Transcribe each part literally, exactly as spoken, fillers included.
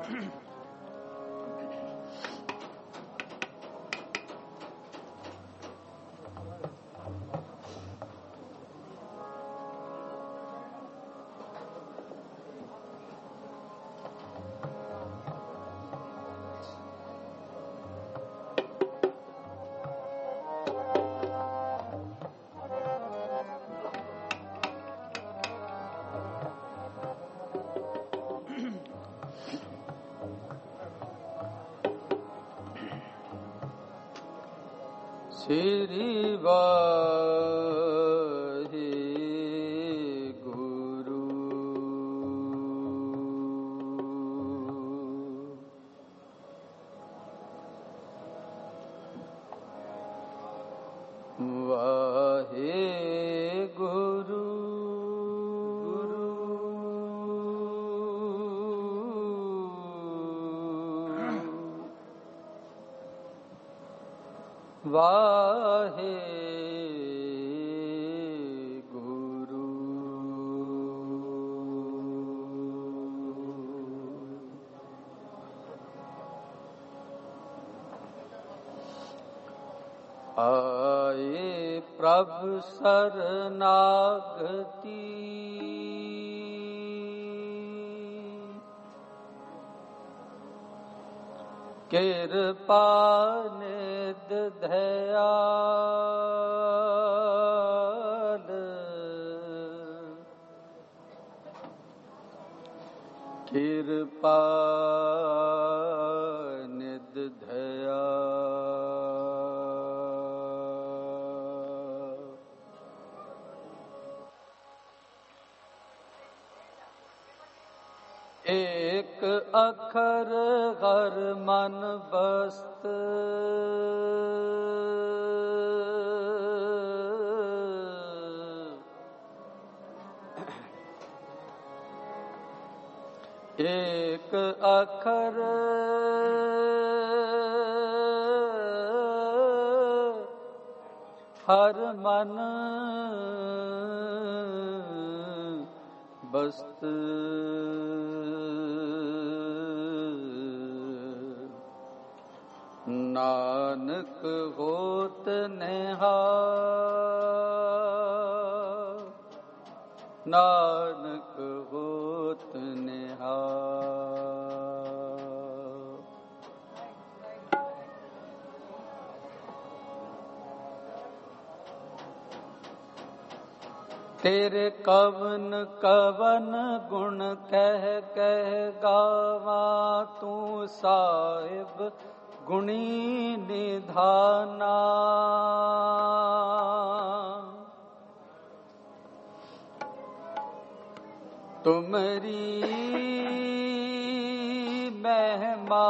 श्री वाहे गुरु वाहे गुरु वाहे गुरु आए प्रभु शरणागति कृपा निध दयाल कृपा निध दयाल एक अखर हर मन बस्त एक अखर हर मन बस्त नानक होत निहाल नानक होत निहाल तेरे कवन कवन गुण कह कह गावा तू साहिब गुणी निधाना तुमरी महिमा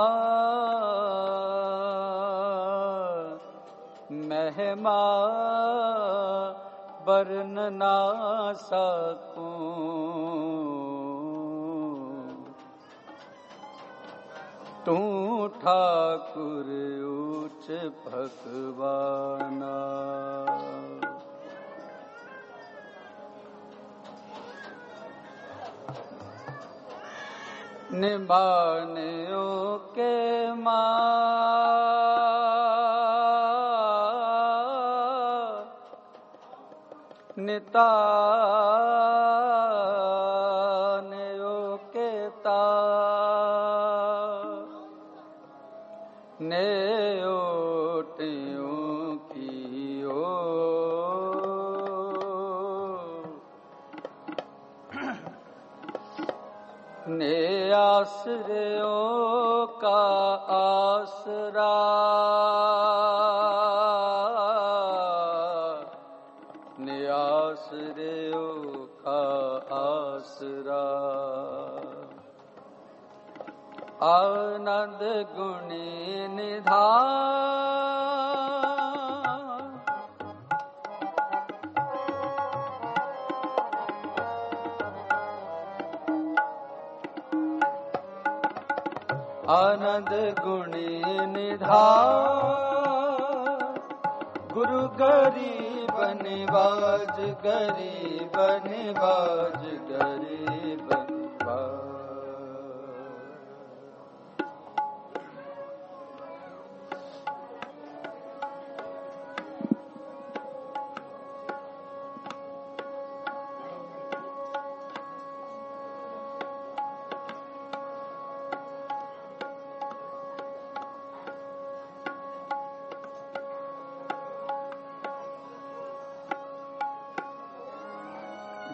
महिमा वर्णन ना सकूं तू ठाकुर उच्च भगवाना निभाने के मां निताने के ता ने ओटियों की ओ ने आश्रयों का आसरा ने आश्रयों का आसरा आनंद गुणी निधान आनंद गुणी निधान गुरु गरीब निवाज गरीब निवाज गरीब निवाज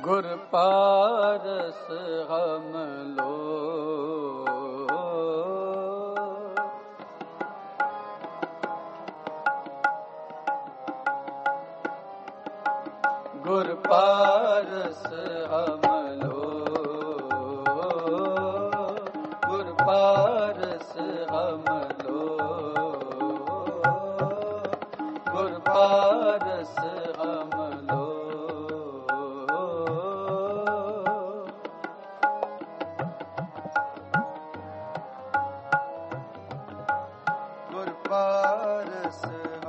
गुर पारस हम लो गुर पारस हम लो गुर पारस हम लो गुर पारस हम लो गुर पारस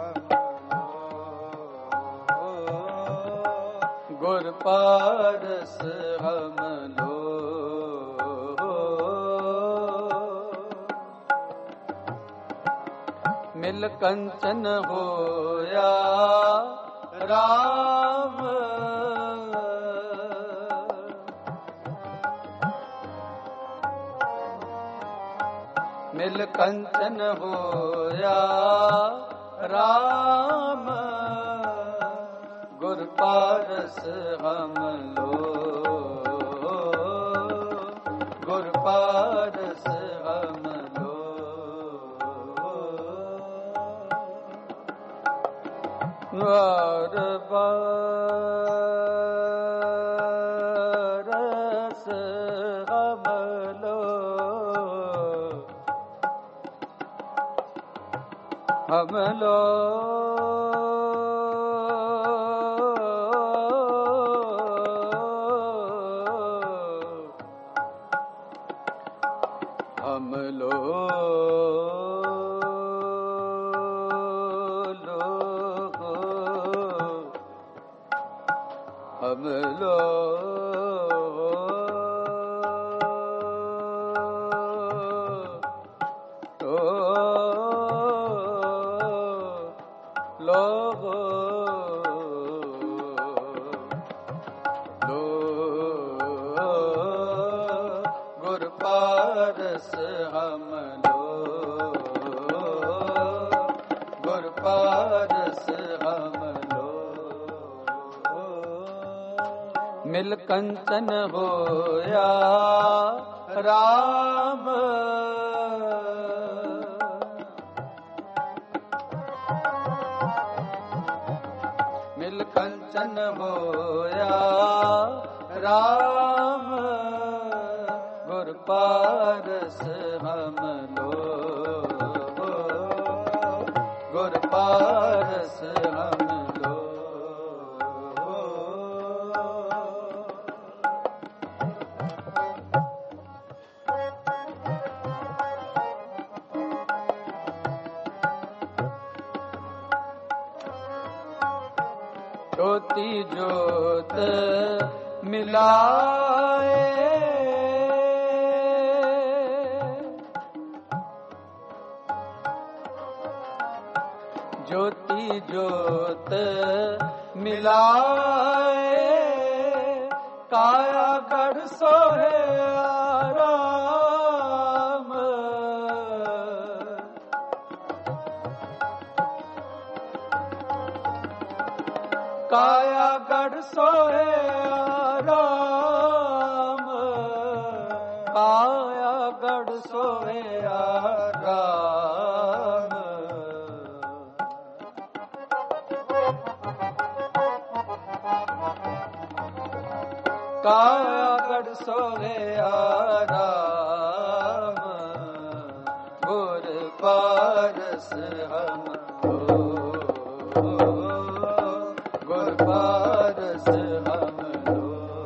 गुर पारस हम लो मिल कंचन होया राम मिल कंचन होया राम गुर पारस हम लो गुर पारस हम लो गुर पारस हम लो हम लो हम लो लो हम लो तो लो लो गुर पारस हम लो गुर पारस हम लो मिल कंचन होया राम मिल कंचन होया राम गुर पारस हम लो गुर पारस हम लो ज्योति ज्योत मिलाए ज्योति ज्योत मिलाए काया गढ़ सोहे आराम काया गढ़ सोहे आराम काया गढ़ सोहे आराम काया गढ़ सोहे आराम गुर पारस हम लो गुर पारस हम लो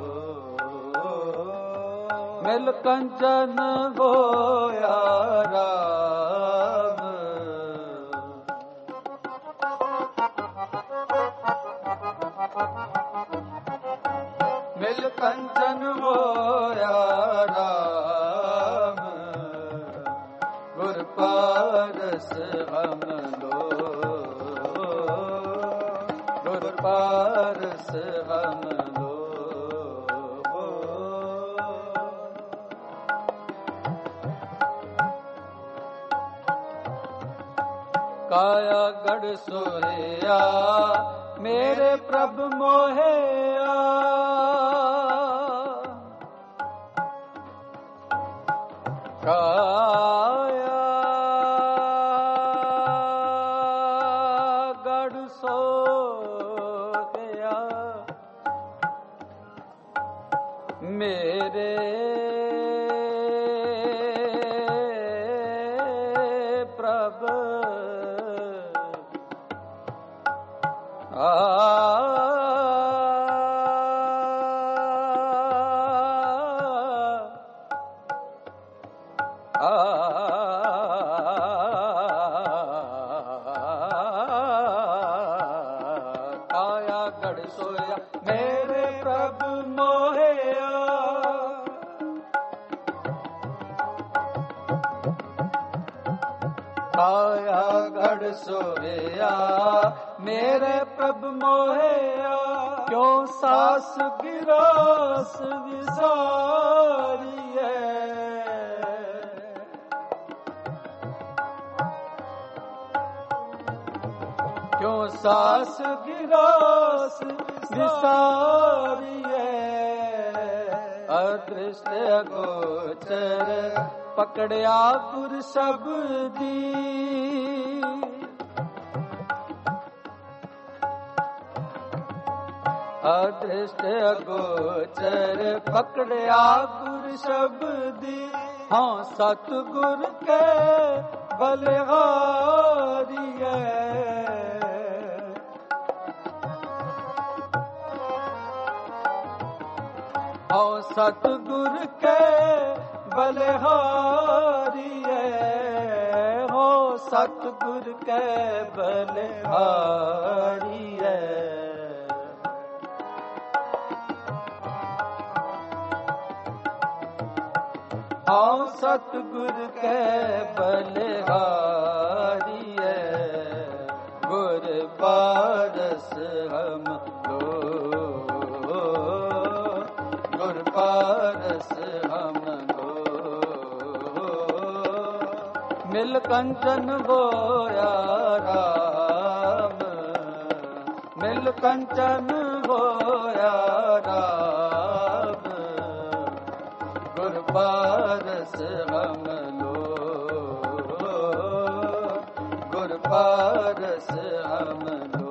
मिल कंचन गोया राम मिल कंचन गोया राम गुर पारस हम लो गुर पारस हम लो काया गढ़ सोया मेरे प्रभु मोहया ਕਾਇਆ ਗੜ ਸੋਇਆ ਮੇਰੇ ਪ੍ਰਭ ਮੋਹਿਆ ਕਾਇਆ ਗੜ ਸੋਇਆ ਮੇਰੇ ਪ੍ਰਭ ਮੋਹਿਆ ਕਿਉ ਸਾਸ ਗਿਰਾਸ ਵਿਸਾਰੀਐ ਕਿਉ ਸਾਸ ਗਿਰਾਸ ਵਿਸਾਰੀਐ ਅਦ੍ਰਿਸ਼ਟ ਅਗੋਚਰ ਪਕੜਿਆ ਗੁਰ ਸ਼ਬਦੀ ਅਦ੍ਰਿਸ਼ਟ ਅਗੋਚਰ ਪਕੜਿਆ ਗੁਰ ਸ਼ਬਦੀ ਹਾਂ ਸਤਿਗੁਰ ਕੇ ਬਲਿਹਾਰੀਐ ਹਾਂ ਸਤਿਗੁਰ ਕੇ ਬਲਿਹਾਰੀਐ ਹੋ ਸਤਿਗੁਰ ਕੇ ਬਲਿਹਾਰੀਐ ਹਾਂ ਸਤਿਗੁਰ ਕੇ ਬਲਿਹਾਰੀਐ ਗੁਰ ਪਾਰਸ ਹਮ ਲੋ ਗੁਰ ਪਾਰਸ ਹਮ ਮਿਲ ਕੰਚਨ ਹੋਇਆ ਰਾਮ ਮਿਲ ਕੰਚਨ ਹੋਇਆ ਰਾਮ ਗੁਰ ਪਾਰਸ ਹਮ ਲੋ ਗੁਰ ਪਾਰਸ ਹਮ ਲੋ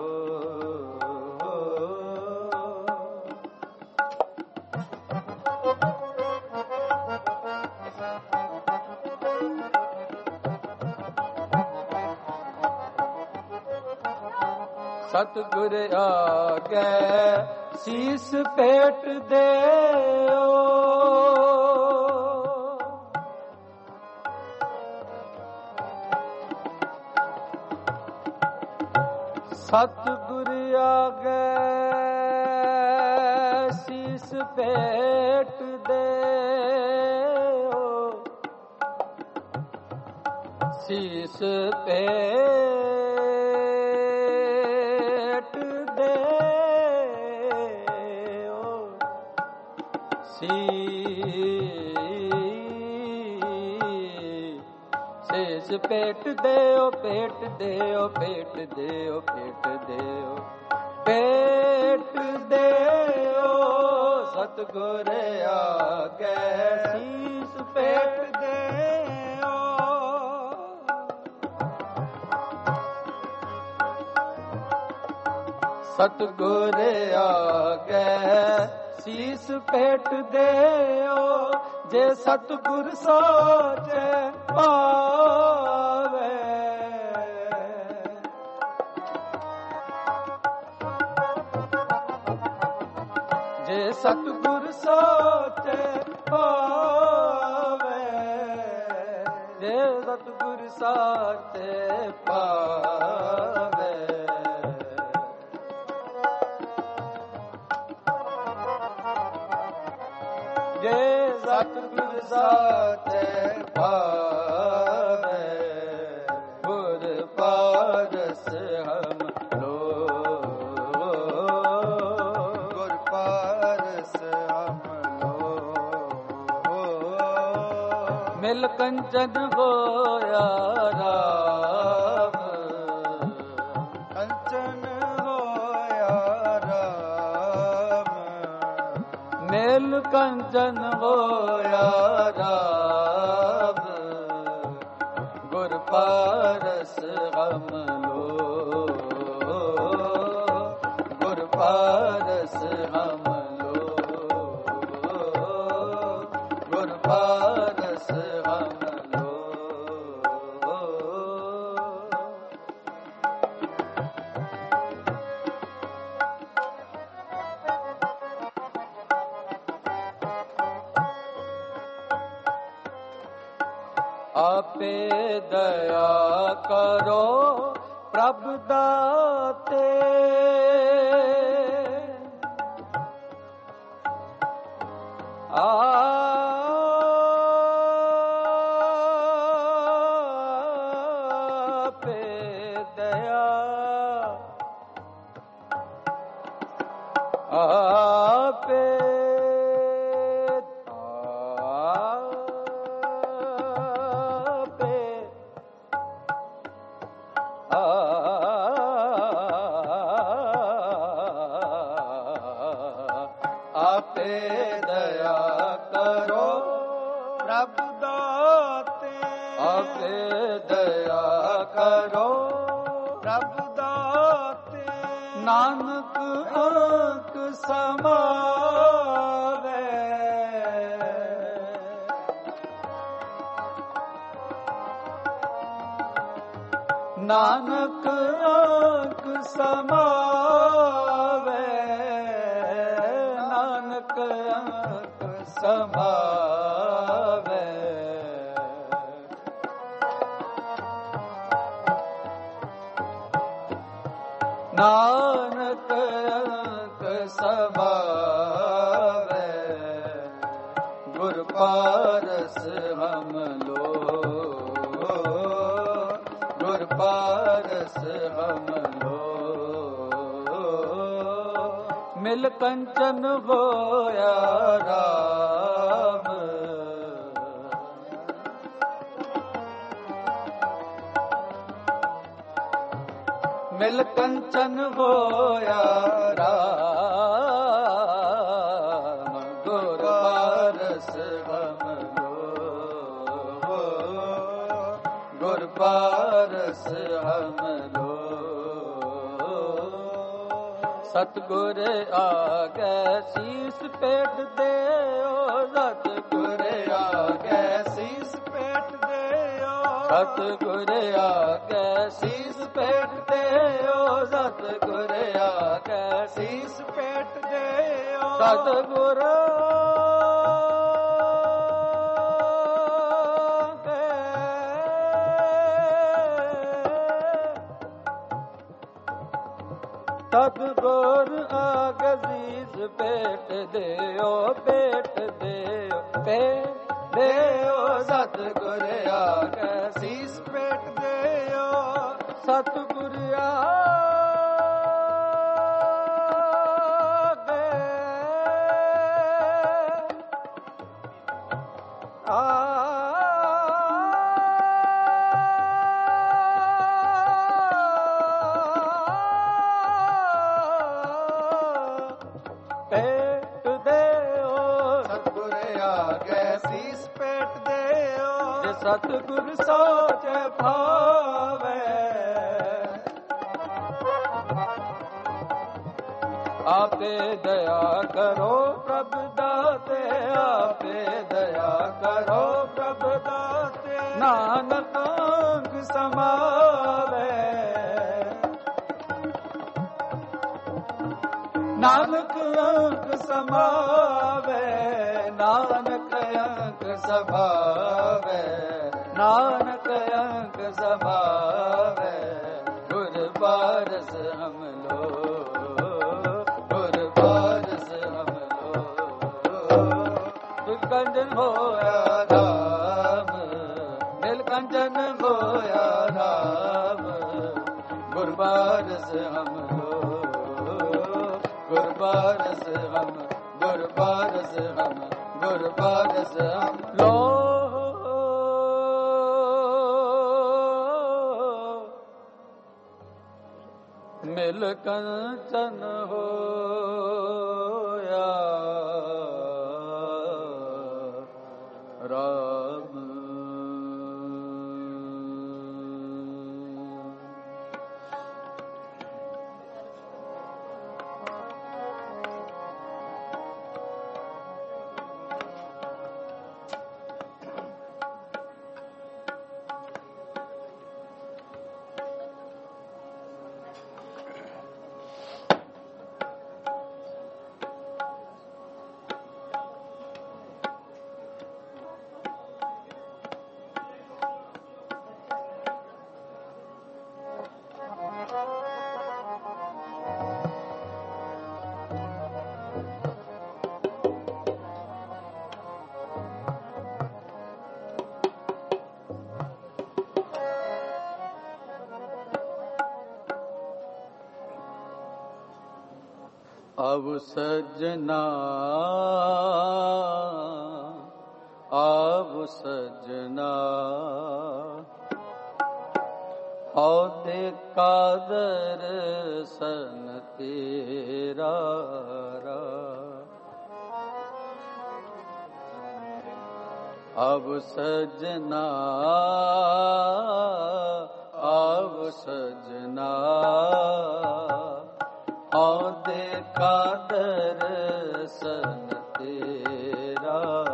ਸਤਿਗੁਰ ਆਗੇ ਸੀਸ ਭੇਟ ਦੇਓ ਸਤਿਗੁਰ ਆਗੇ ਸੀਸ ਭੇਟ ਦੇਓ ਸੀਸ ਭੇਟ ਦੇਓ ਸੀ ਸੀਸ ਭੇਟ ਦੇਓ ਭੇਟ ਦੇਓ ਭੇਟ ਦੇਓ ਭੇਟ ਦੇਓ ਭੇਟ ਦੇਓ ਸਤਿਗੁਰ ਆਗੇ ਸੀਸ ਭੇਟ ਦੇਓ ਸਤਿਗੁਰ ਆਗੇ ਸੀਸ ਭੇਟ ਦੇਓ ਜੇ ਸਤਿਗੁਰ ਸਾਚੇ ਪਾਵੇ ਜੇ ਸਤਿਗੁਰ ਸਾਚੇ ਪਾਵੇ ਜੇ ਸਤਿਗੁਰ ਸਾਚੇ ਪਾਵੇ ਜੇ ਸਤਿਗੁਰ ਸਾਚੇ ਪਾਵੇ ਗੁਰ ਪਾਰਸ ਹਮ ਲੋ ਗੁਰ ਪਾਰਸ ਹਮ ਲੋ ਮਿਲ ਕੰਚਨ ਹੋਇਆ ਰਾਮ ਕੰਚਨ ਹੋਇਆ ਰਾਮ ਮਿਲ ਕੰਚਨ ਹੋਇਆ ਰਾਮ ਗੁਰ ਪਾਰਸ ਹਮ ਲੋ ਗੁਰ ਪਾਰਸ ਹਮ ਲੋ ਗੁਰ ਪਾਰਸ ਹਮ ਲੋ ਆਪੇ ਦਇਆ ਕਰੋ ਪ੍ਰਭ ਦਾਤੇ। ਆਪੇ ਦਇਆ ਆਪੇ ਆਪੇ ਦਇਆ ਕਰੋ ਪ੍ਰਭ ਦਾਤੇ। ਆਪੇ ਦਇਆ ਕਰੋ ਪ੍ਰਭ ਦਾਤੇ। ਨਾਨਕ ਅੰਕ ਸਮਾਵੇ ਨਾਨਕ ਅੰਕ ਸਮਾਵੇ ਨਾਨਕ ਅੰਕ ਸਮਾਵੇ। ਨਾਨਕ ਅੰਕ ਸਮਾਵੇ ਗੁਰ ਪਾਰਸ ਹਮ ਲੋ ਗੁਰ ਪਾਰਸ ਹਮ ਲੋ। ਮਿਲ ਕੰਚਨ ਹੋਇਆ ਰਾਮ ਮਿਲ ਕੰਚਨ ਹੋਇਆ ਰਾਮ ਗੁਰ ਪਾਰਸ ਹਮ ਲੋ ਗੁਰ ਪਾਰਸ ਹਮ ਲੋ। ਸਤਿਗੁਰ ਆਗੇ ਸੀਸ ਪੇਟ ਦਿਓ ਸਤਿਗੁਰ ਆਗੇ ਸੀਸ ਪੇਟ ਦਿਓ ਸਤਿਗੁਰ ਆਗੇ ਸੀਸ ਪੇਟ ਦਿਓ ਸਤਿਗੁਰ ਆਗੇ ਸੀਸ ਪੇਟ ਦਿਓ ਸਤਿਗੁਰ ਸਤਿਗੁਰ ਆਗੇ ਸੀਸ ਪੇਟ ਦਿਓ ਪੇਟ ਦਿਓ ਪੇਟ ਦਿਓ ਸਤਿਗੁਰ ਆਗੇ ਸੀਸ ਪੇਟ ਦਿਓ ਸਤਿਗੁਰ ਆਗੇ ਆ ਪੇਟ ਦਿਓ ਸਤਿਗੁਰ ਆਗੇ ਸੀਸ ਪੇਟ ਦਿਓ ਜੇ ਸਤਿਗੁਰ ਸੋਚ ਭਾਵੇ ਆਪੇ ਦਇਆ ਕਰੋ ਪ੍ਰਭ ਦਾਤੇ। ਆਪੇ ਦਇਆ ਕਰੋ ਪ੍ਰਭ ਦਾਤੇ। ਨਾਨਕ ਅੰਗ ਸਮਾਵੇ ਨਾਨਕ ਅੰਕ ਸਮਾਵੇ ਨਾਨਕ ਅੰਕ ਸਮਾਵੇ ਨਾਨਕ ਅੰਕ ਸਮਾਵੇ ਗੁਰ ਪਾਰਸ ਹਮ ਲੋ ਗੁਰ ਪਾਰਸ ਹਮ ਲੋ। ਦੁਖ ਕੰਜਨ ਹੋਇਆ ਰਾਮ ਮਿਲ ਕੰਜਨ ਹੋਇਆ ਰਾਮ ਗੁਰ ਪਾਰਸ ਹਮ ਲੋ ਗੁਰ ਪਾਰਸ ਹਮ ਗੁਰ ਪਾਰਸ ਹਮ ਗੁਰ ਪਾਰਸ ਹਮ ਲੋ। ਮਿਲ ਕੰਚਨ ਹੋਇਆ ਰਾਮ। अब सजना अब सजना औ देखा दर्शन तेरा अब सजना अब सजना औ देखा दर्शन तेरा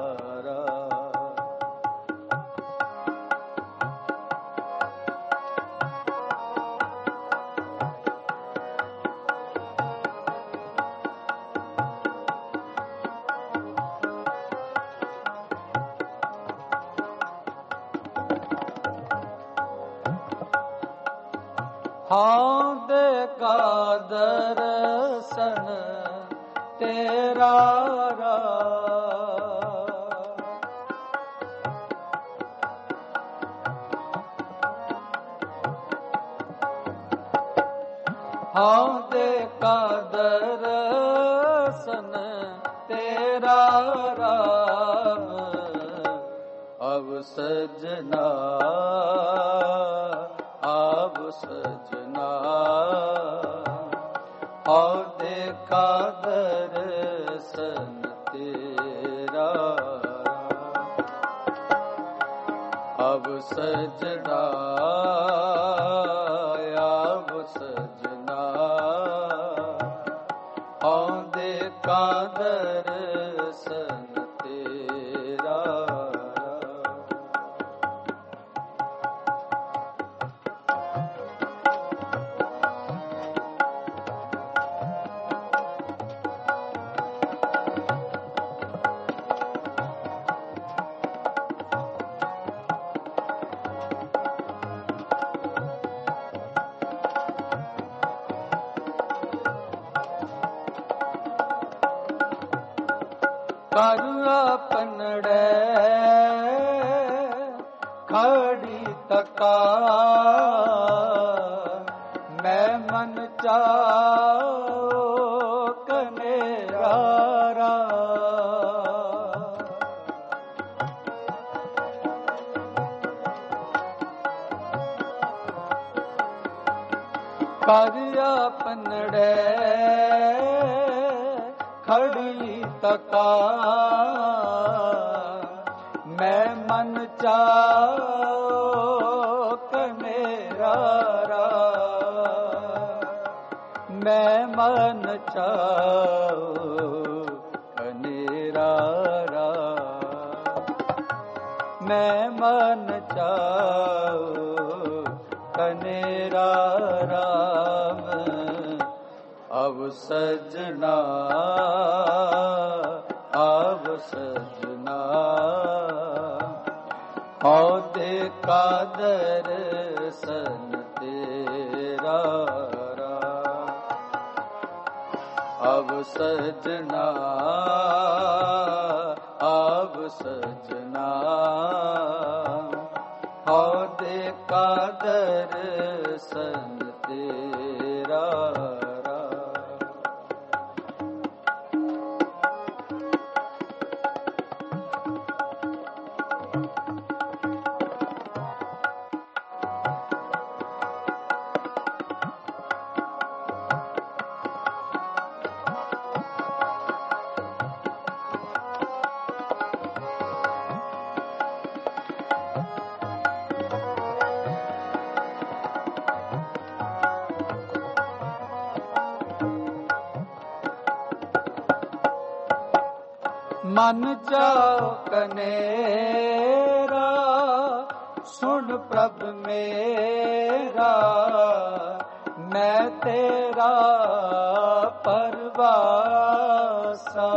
हाँ देखा दर्शन तेरा हाँ देखा दर्शन तेरा राम अब सजना अब सजना और देखा दर्शन तेरा अब सजना अब सजना और देखा दर्शन तेरा कर अपनड़े खड़ी तका मैं मन चाओ कनेरा कर अपनड़े खड़ी तका मैं मन चाओ कनेरा मैं मन चाओ कनेरा मैं मन चाओ कनेरा राम अब सजना अब सजना औ देखा दर्शन तेरा अब सजना अब सजना औ देखा दर्शन तेरा मन चाओ कनेरा सुन प्रभ मेरा मैं तेरा परवासा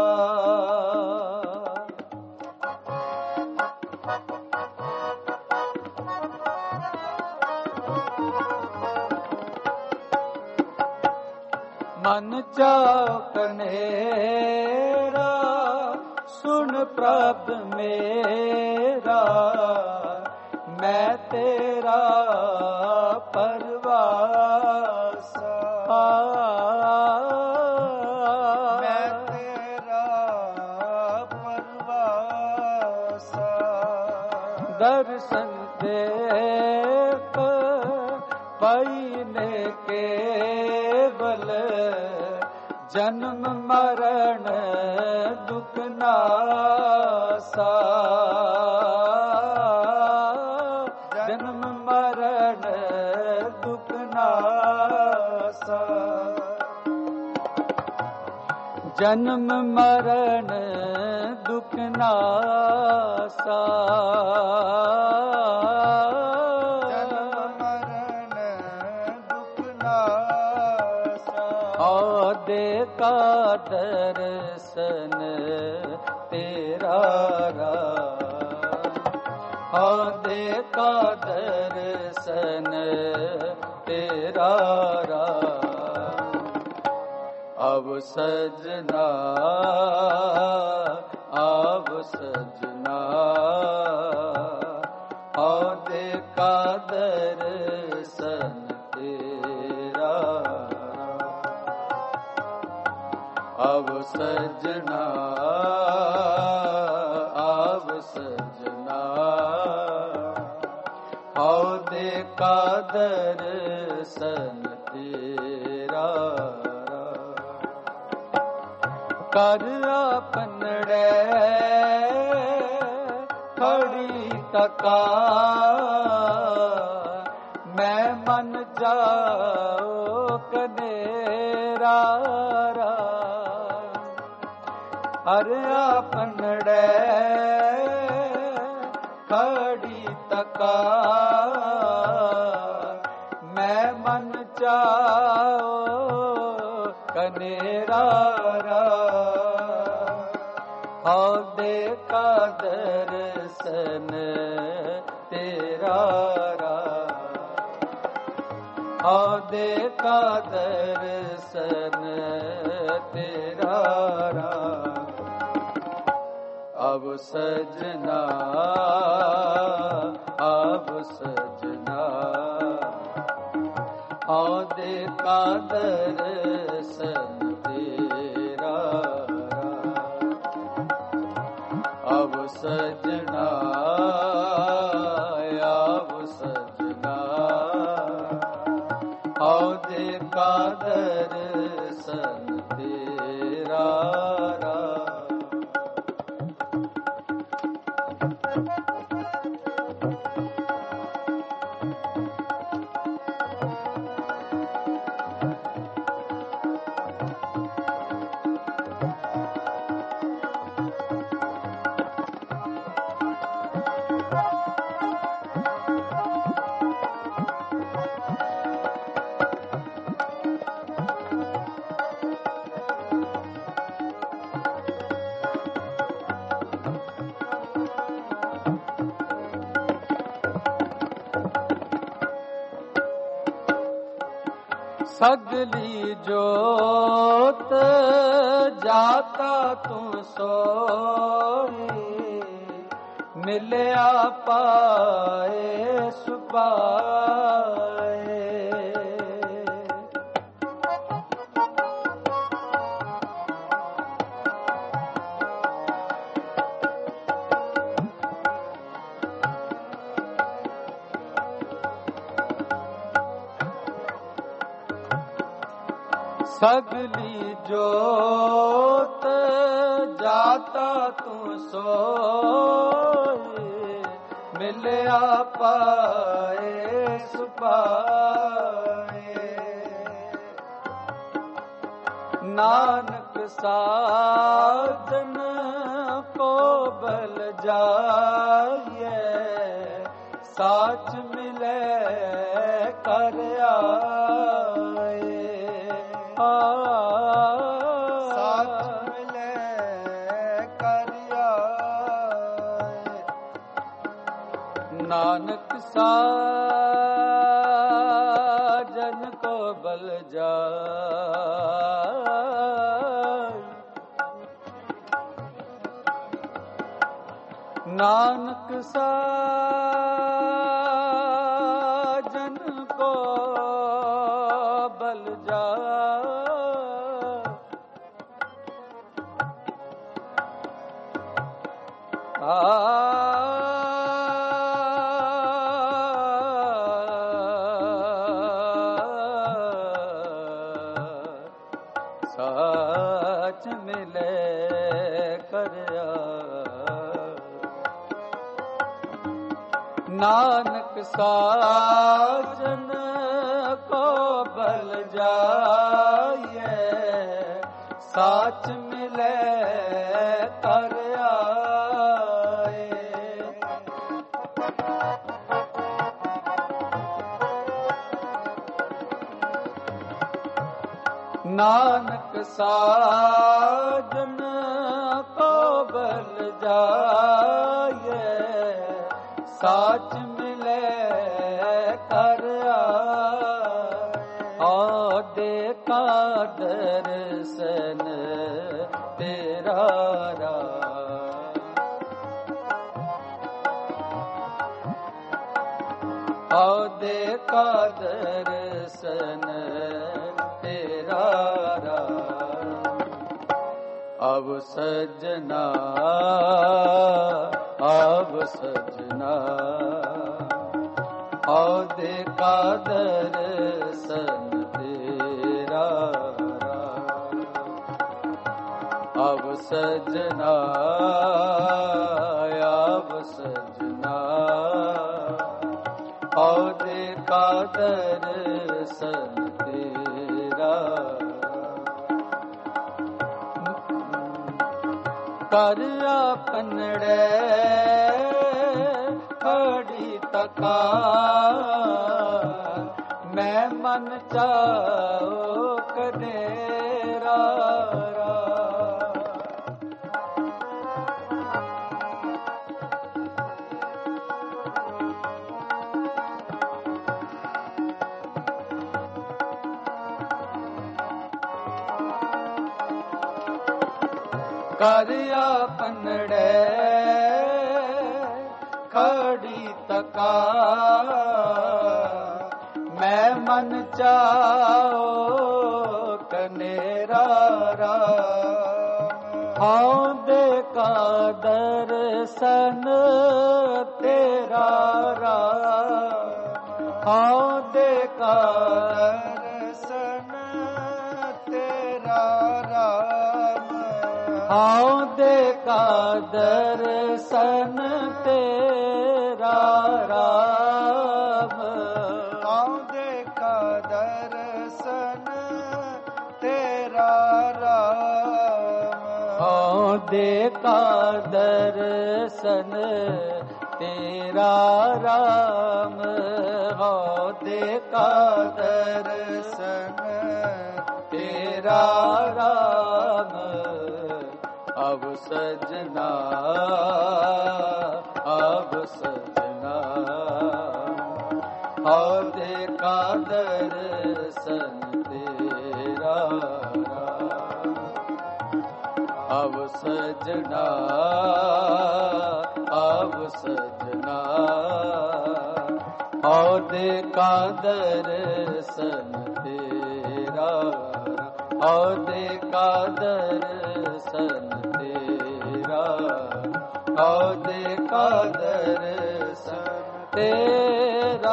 मन चाओ कनेरा सुन प्रभ मेरा मैं तेरा परवासा पईने केवल जन्म मरण दुख नासा, जन्म मरण दुख नासा, जन्म मरण दुख नासा, जन्म मरण दुख नासा। औदे का दर्शन तेरा औदे का दर्शन तेरा अब सजना, अब सजना, औदे का दर्शन तेरा अब सजना, अब सजना, औदे का दर्शन तेरा कर अपनड़े खड़ी तका, मैं मन जाओ कनेरा, अरे अपनड़े खड़ी तका, मैं मन जाओ कनेरा, औदे का दर्शन तेरा, औदे का दर्शन तेरा अब सजना, अब सजना, औदे का दर्शन तेरा अब सजना, अब सजना, औदे का दर्शन तेरा। सगली जोत जाता तू सोए, मिलया पाए सुपाए, सगली जोत जाता तू सोए, मिलया पाए सुपाए, नानक साजन को बल जाइए, साच मिले कर आए, साच मिले कर आए, नानक साजन को बल जाए, नानक साजन को बल जाए, आ ਨਾਨਕ ਸਾਜਨ ਕੋ ਬਲ ਜਾਈਏ, ਸਾਚ ਮਿਲੇ ਕਰ ਆਏ। ਨਾਨਕ ਸਾਜਨ ਕੋ ਬਲ ਜਾਈਏ, ਸਾਚ ਮਿਲੇ ਕਰ ਆਏ। ਕਾ ਦਰਸ਼ਨ ਤੇਰਾ ਆਉਦੇ ਕਾ ਦਰਸ਼ਨ ਤੇਰਾ ਅਬ ਸਜਨਾ ਅਬ ਸਜਨਾ ਆਉਦੇ ਕਾ ਦਰਸ਼ਨ ਤੇਰਾ ਅਬ ਸਜਨਾ ਅਬ ਸਜਨਾ ਆਉਦੇ ਕਾ ਦਰਸ਼ਨ ਤੇਰਾ ਕਰ ਆਪਨੜੇ ਖੜੀ ਤਕਾ ਮੈਂ ਮਨ ਚਾਉ ਕਨੇਰਾ ਕਰ ਆਪਨੜੇ ਖੜੀ ਤਕਾ ਮੈਂ ਮਨ ਚਾਉ ਕਨੇਰਾ ਆਉਂਦੇ ਕਾ ਦਰਸ਼ਨ ਤੇਰਾ ਆਉਂਦੇ ਕਾ ਦਰਸ਼ਨ ਤੇਰਾ ਆਉਂਦੇ ਕਾ ਦਰਸ਼ਨ ਤੇਰਾ ਰਾਮ ਆਉਂਦੇ ਕਾ ਦਰਸ਼ਨ ਤੇਰਾ ਰਾਮ ਆਉਂਦੇ ਕਾ ਦਰਸ਼ਨ ਤੇਰਾ ਰਾਮ ਆਉਂਦੇ ਕਾ ਦਰਸ਼ਨ ਤੇਰਾ ਰਾਮ ਅਬ ਸਜਨਾ ਅਬ ਸਜਨਾ ਆਉਦੇ ਕਾ ਦਰਸ਼ਨ ਤੇਰਾ ਅਬ ਸਜਨਾ ਅਬ ਸਜਨਾ ਆਉਦੇ ਕਾ ਦਰਸ਼ਨ ਤੇਰਾ ਆਉਦੇ ਕਾ ਦਰਸ਼ਨ ਤੇਰਾ ਆਉਦੇ ਕਾ ਦਰਸ਼ਨ ਤੇਰਾ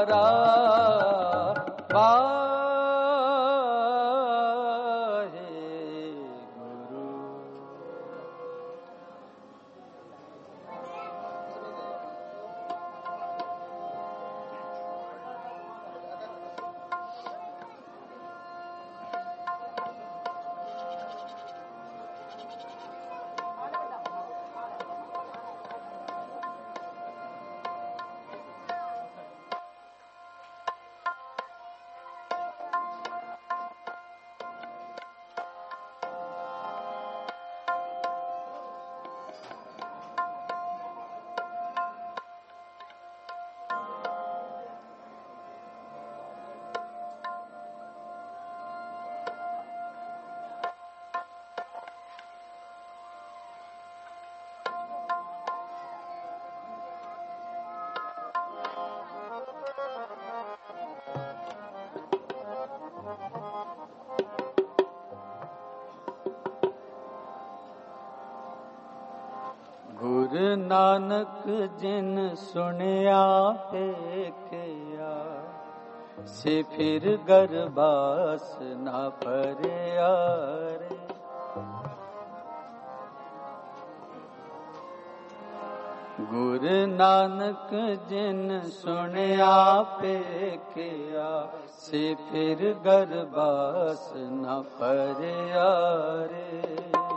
ਗੁਰ ਨਾਨਕ ਜਿਨ ਸੁਣਿਆ ਦੇਖਿਆ ਸੇ ਫਿਰ ਗਰਬਾਸ ਨਾ ਭਰਿਆ ਰੇ। गुरु नानक जिन सुनिया पेखिया से फिर गरबास न परया रे।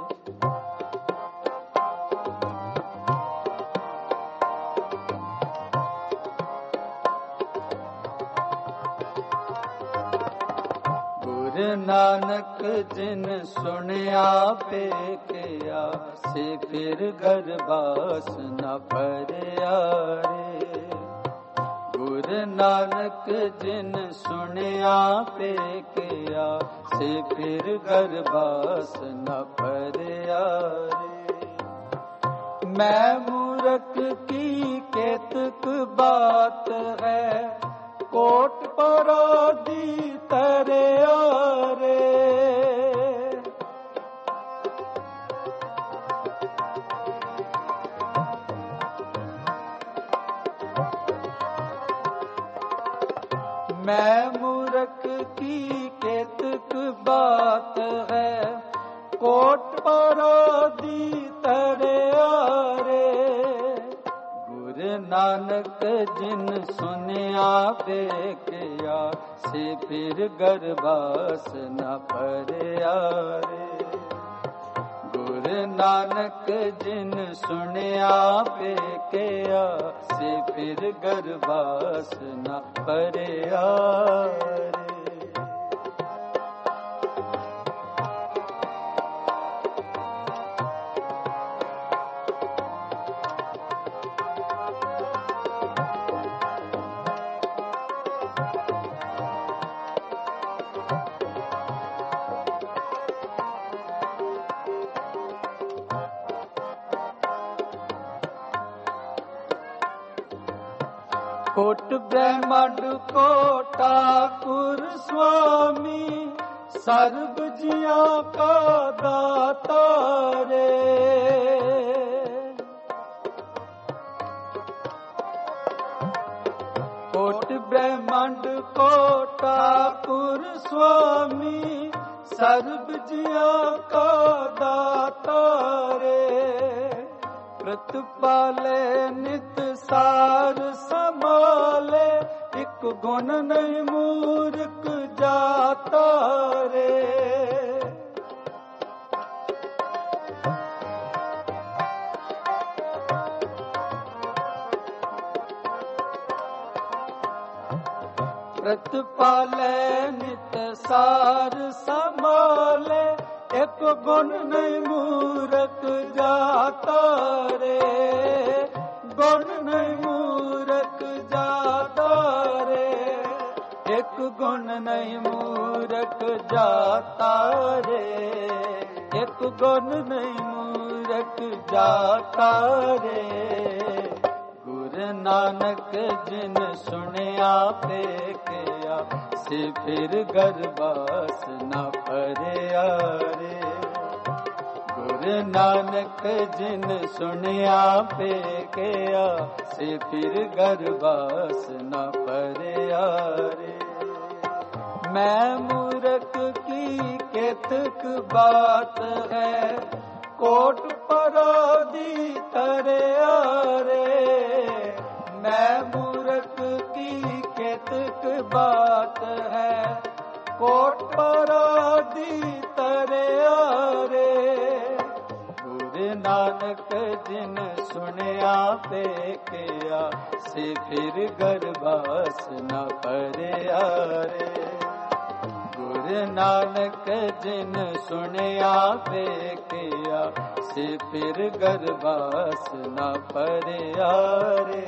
गुरु नानक जिन सुनिया पेखिया से फिर गरबास न परया रे। गुरु नानक जिन सुनिया पेखिया से फिर गरबास न परया रे। मैं मूरख की केतक बात है कोट पराधी तरया रे। मैं मूरख की केतक बात है कोट पराधी तरया रे। गुरु नानक जिन सुनिया पेखिया से फिर गरबास न परया रे। गुरु नानक जिन सुनिया पेखिया से फिर गरबास न परया रे। कोट ब्रह्मांड को ठाकुर स्वामी सर्व जिया का दाता रे। कोट ब्रह्मांड को ठाकुर स्वामी सर्व जिया का दाता रे। प्रतिपाले नित सार संभाले एक गुण नहीं मूर्ख जाता रे। प्रतिपाले नित सार संभाले एक गुण नहीं मूर्ख जाता रे। गुण नहीं मूर्ख जाता रे। एक गुण नहीं मूर्ख जाता रे। एक गुण नहीं मूर्ख जाता रे। गुरु नानक जिन सुनिया पेखिया से फिर गरबास न परया रे। गुरु नानक जिन सुनिया पेखिया से फिर गरबास न परया रे। मैं मूरख की केतक बात है कोट पराधी तरया रे। मैं मूरख की केतक बात है कोट पराधी तरया रे। गुरु नानक जिन सुनिया पेखिया से फिर गरबास न परया रे। गुरु नानक जिन सुनिया पेखिया से फिर गरबास न परया रे।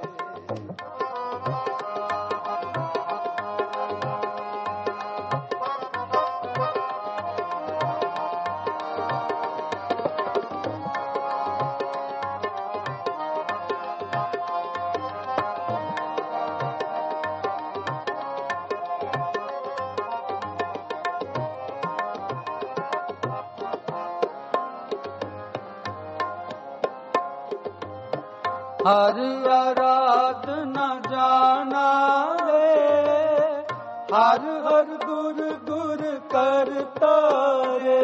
हर आराधना जाना रे। हर हर गुर गुर करता रे।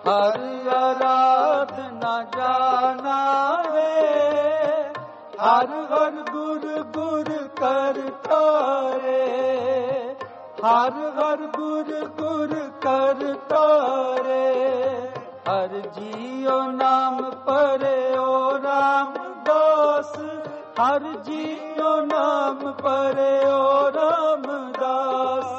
हर आराधना जाना रे, हर हर गुर गुर करता रे, हर हर गुर गुर करता रे। हर जियो नाम परे ओ रामदास, हर जियो नाम परे ओ रामदास।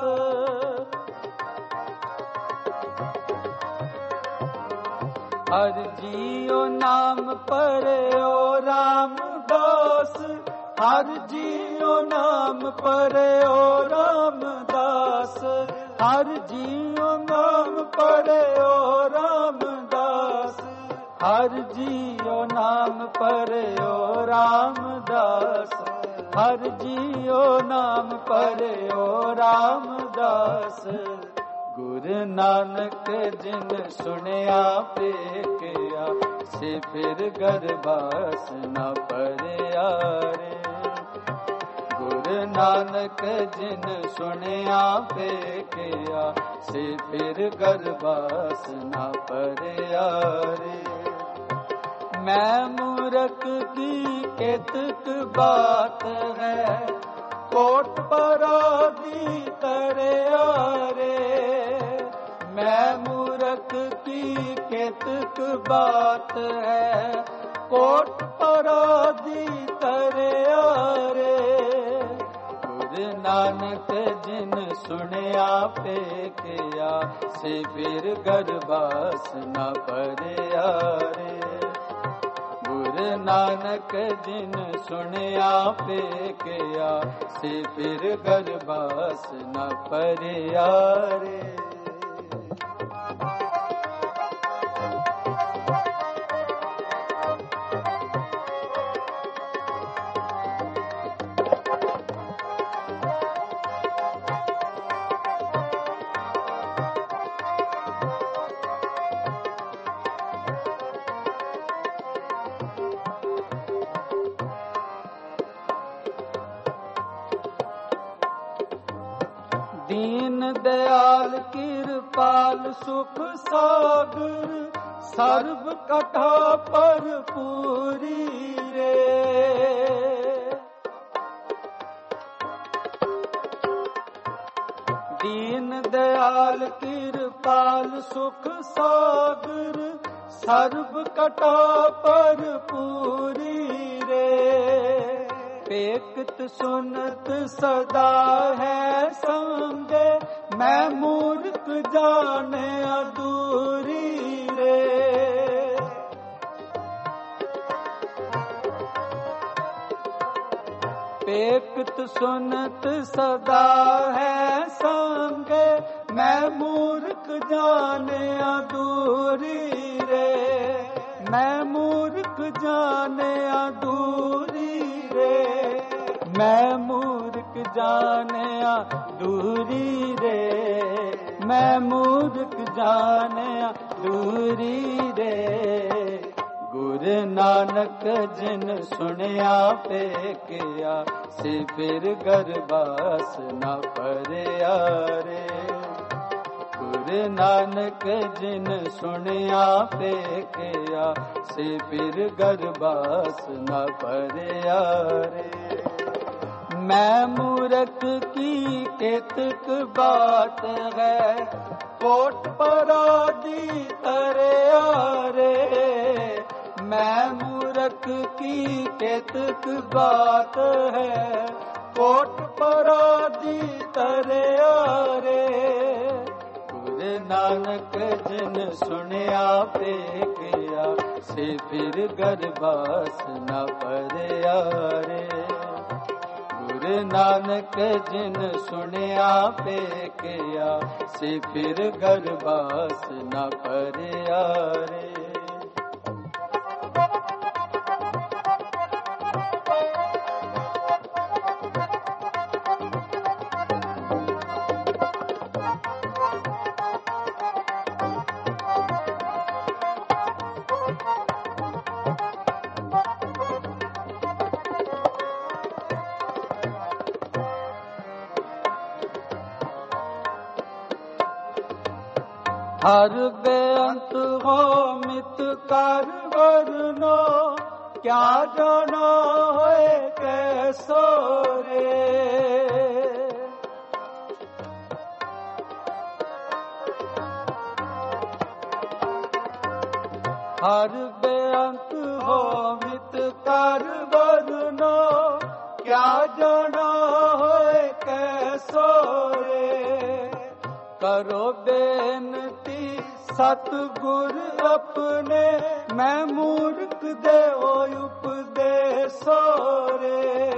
हर जियो नाम परे ओ रामदास, हर जियो नाम परे ओ रामदास, हर जियो नाम परे ओ रामदास, हर जियो नाम परे ओ रामदास, हर जियो नाम परे ओ रामदास। गुरु नानक जिन सुनिया पेकिया, से फिर गरबास न परया रे। गुरु नानक जिन सुनिया पेकिया, से फिर गरबास न परया रे। मैं मूरख की केतक बात है, कोट पराधी तरया रे। मैं मूरख की केतक बात है, कोट पराधी तरया रे। गुरु नानक जिन सुनिया पेकिया, से फिर गरबास न परया रे। गुरु नानक जिन सुनिया पेकिया, से फिर गरबास न परया रे। दीन दयाल कृपाल सुख सागर, सर्व कथा पर पूरी रे। दीन दयाल कृपाल सुख सागर, सर्व कथा पर पूरी रे। पेकत सुनत सदा है संगे, मैं मूर्ख जाने अधूरी रे। पेकत सुनत सदा है संगे, मैं मूर्ख जाने अधूरी रे। मैं मूर्ख जाने अधूरी रे, मैं मूर्ख जाने दूरी रे। मैं मूर्ख जाने दूरी रे। गुरु नानक जिन सुनिया पेकिया, से फिर गरबास न परया रे। गुरु नानक जिन सुनिया पेकिया, से फिर गरबास न परया रे। मैं मूरख की केतक बात है, कोट पराधी तरया रे। मैं मूरख की केतक बात है, कोट पराधी तरया रे। गुरु नानक जिन सुनिया पेकिया, से फिर गरबास न परया रे। गुरु नानक जिन सुनिया पेकिया, से फिर गरबास न परया रे। हर बेअंत हो मित कर वरनो, क्या जानो होए कैसो रे। हर बेअंत हो मित कर वरनो, क्या जानो होए कैसो रे। करो बेनती सतगुर अपने, मैं मूर्ख दे उपदेसो रे।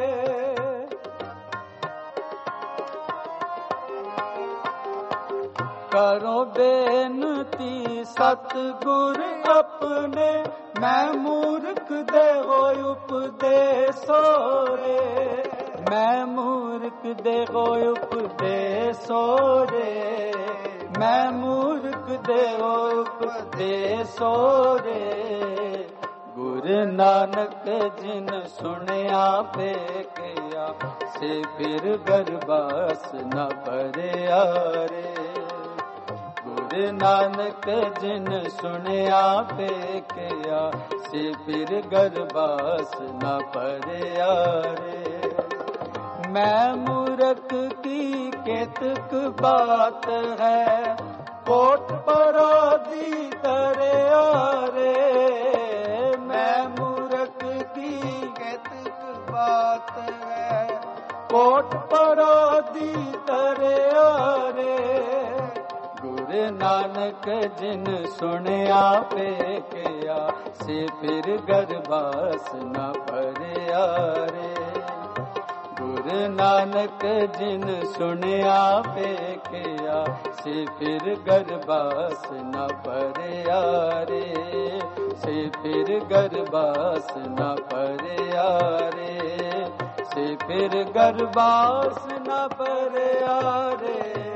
करो बेनती सतगुर अपने, मैं मूर्ख दे उपदेसो रे। मैं मूर्ख दे उपदेसो रे। मैं मूर्ख दे उपदेसो रे। गुरु नानक जिन सुनया पेखया, से फिर गर्भास न भरया रे। गुरु नानक जिन सुनया पेखया, से फिर गर्भास न भरया रे। मैं मूर्ख की केतक बात है, कोट पराधी दरिया रे। मैं मूर्ख की केतक बात है, कोट पराधी दरिया रे। गुरु नानक जिन सुनया पेखया, से फिर गर्भास न भरया रे। गुरु नानक जिन सुनया पेखया, से फिर गर्भास न भरया रे। से फिर गर्भास न भरया रे। से फिर गर्भास न भरया रे।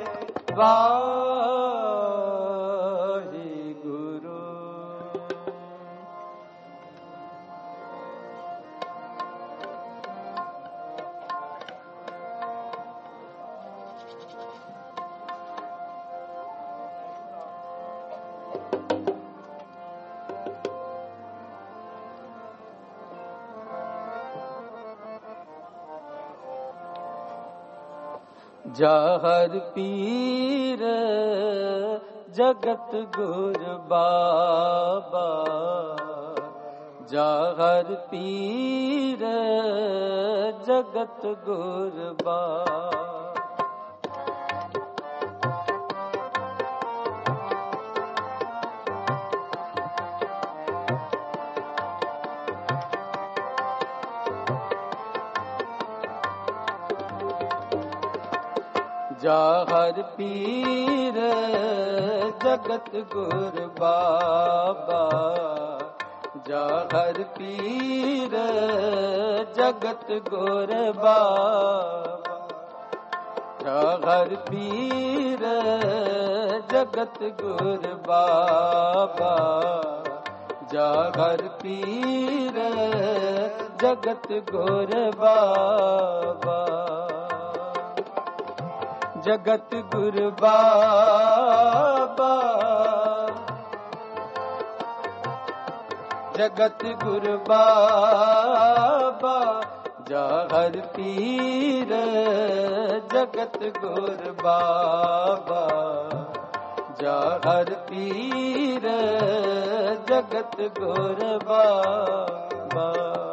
वाहे गुरु। जाहर पीर जगत गुर बाबा, जाहर पीर जगत गुर बाबा। जाहर पीर जगत गुर बाबा, जाहर पीर जगत गुर बाबा। जाहर पीर जगत गुर बाबा, जाहर पीर जगत गुर बाबा। जगत गुर बाबा, जगत गुर बाबा। जाहर पीर जगत गुर बाबा, जाहर पीर जगत गुर बाबा।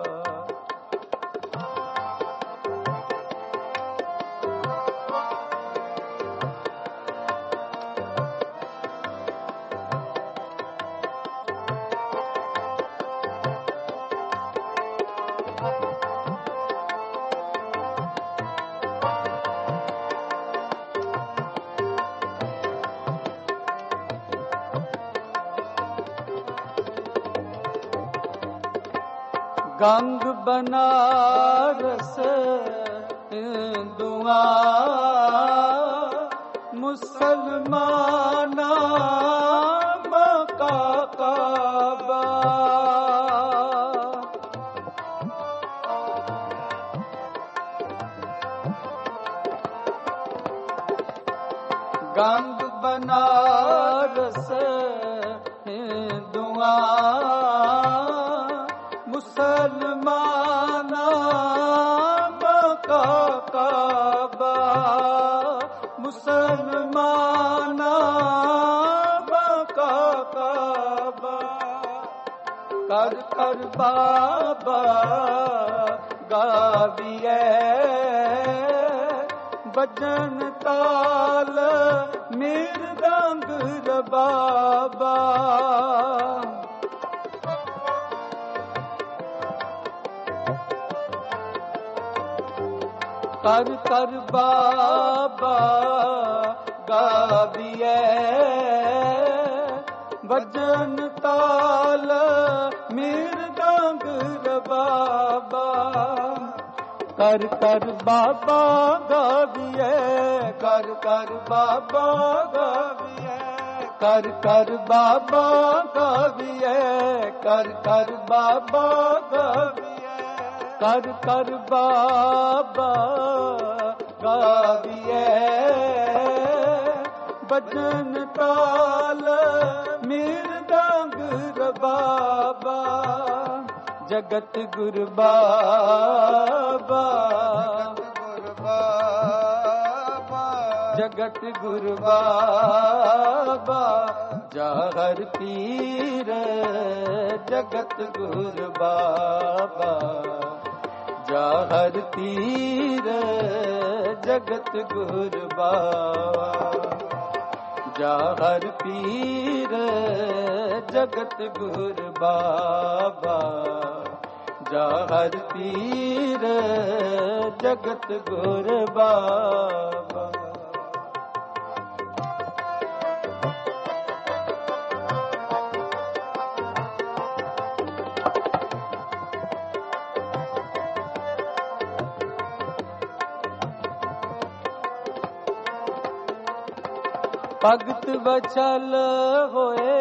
गंग बनारस हिंदुआ, मुसलमाना मक्का काबा। गंग बनारस हिंदुआ मुसलमाना मक्का काबा मुसलमाना मक्का काबा कर कर बाबा गाविए बजन ताल मृदंग रबाबा कर कर बाबा गाविए बजन ताल मृदंग रबाबा कर कर बाबा गाविए कर कर बाबा गाविए कर कर बाबा गाविए कर कर बाबा गाविए कर कर बाबा गाविए बजन ताल मृदंग रबाबा जगत गुरु बाबा जगत गुरु बाबा जाहर पीर जगत गुरु बाबा जाहर पीर जगत गुरु बाबा जाहर पीर जगत गुरु बाबा जाहर पीर जगत गुरु बाबा भगत बचल होए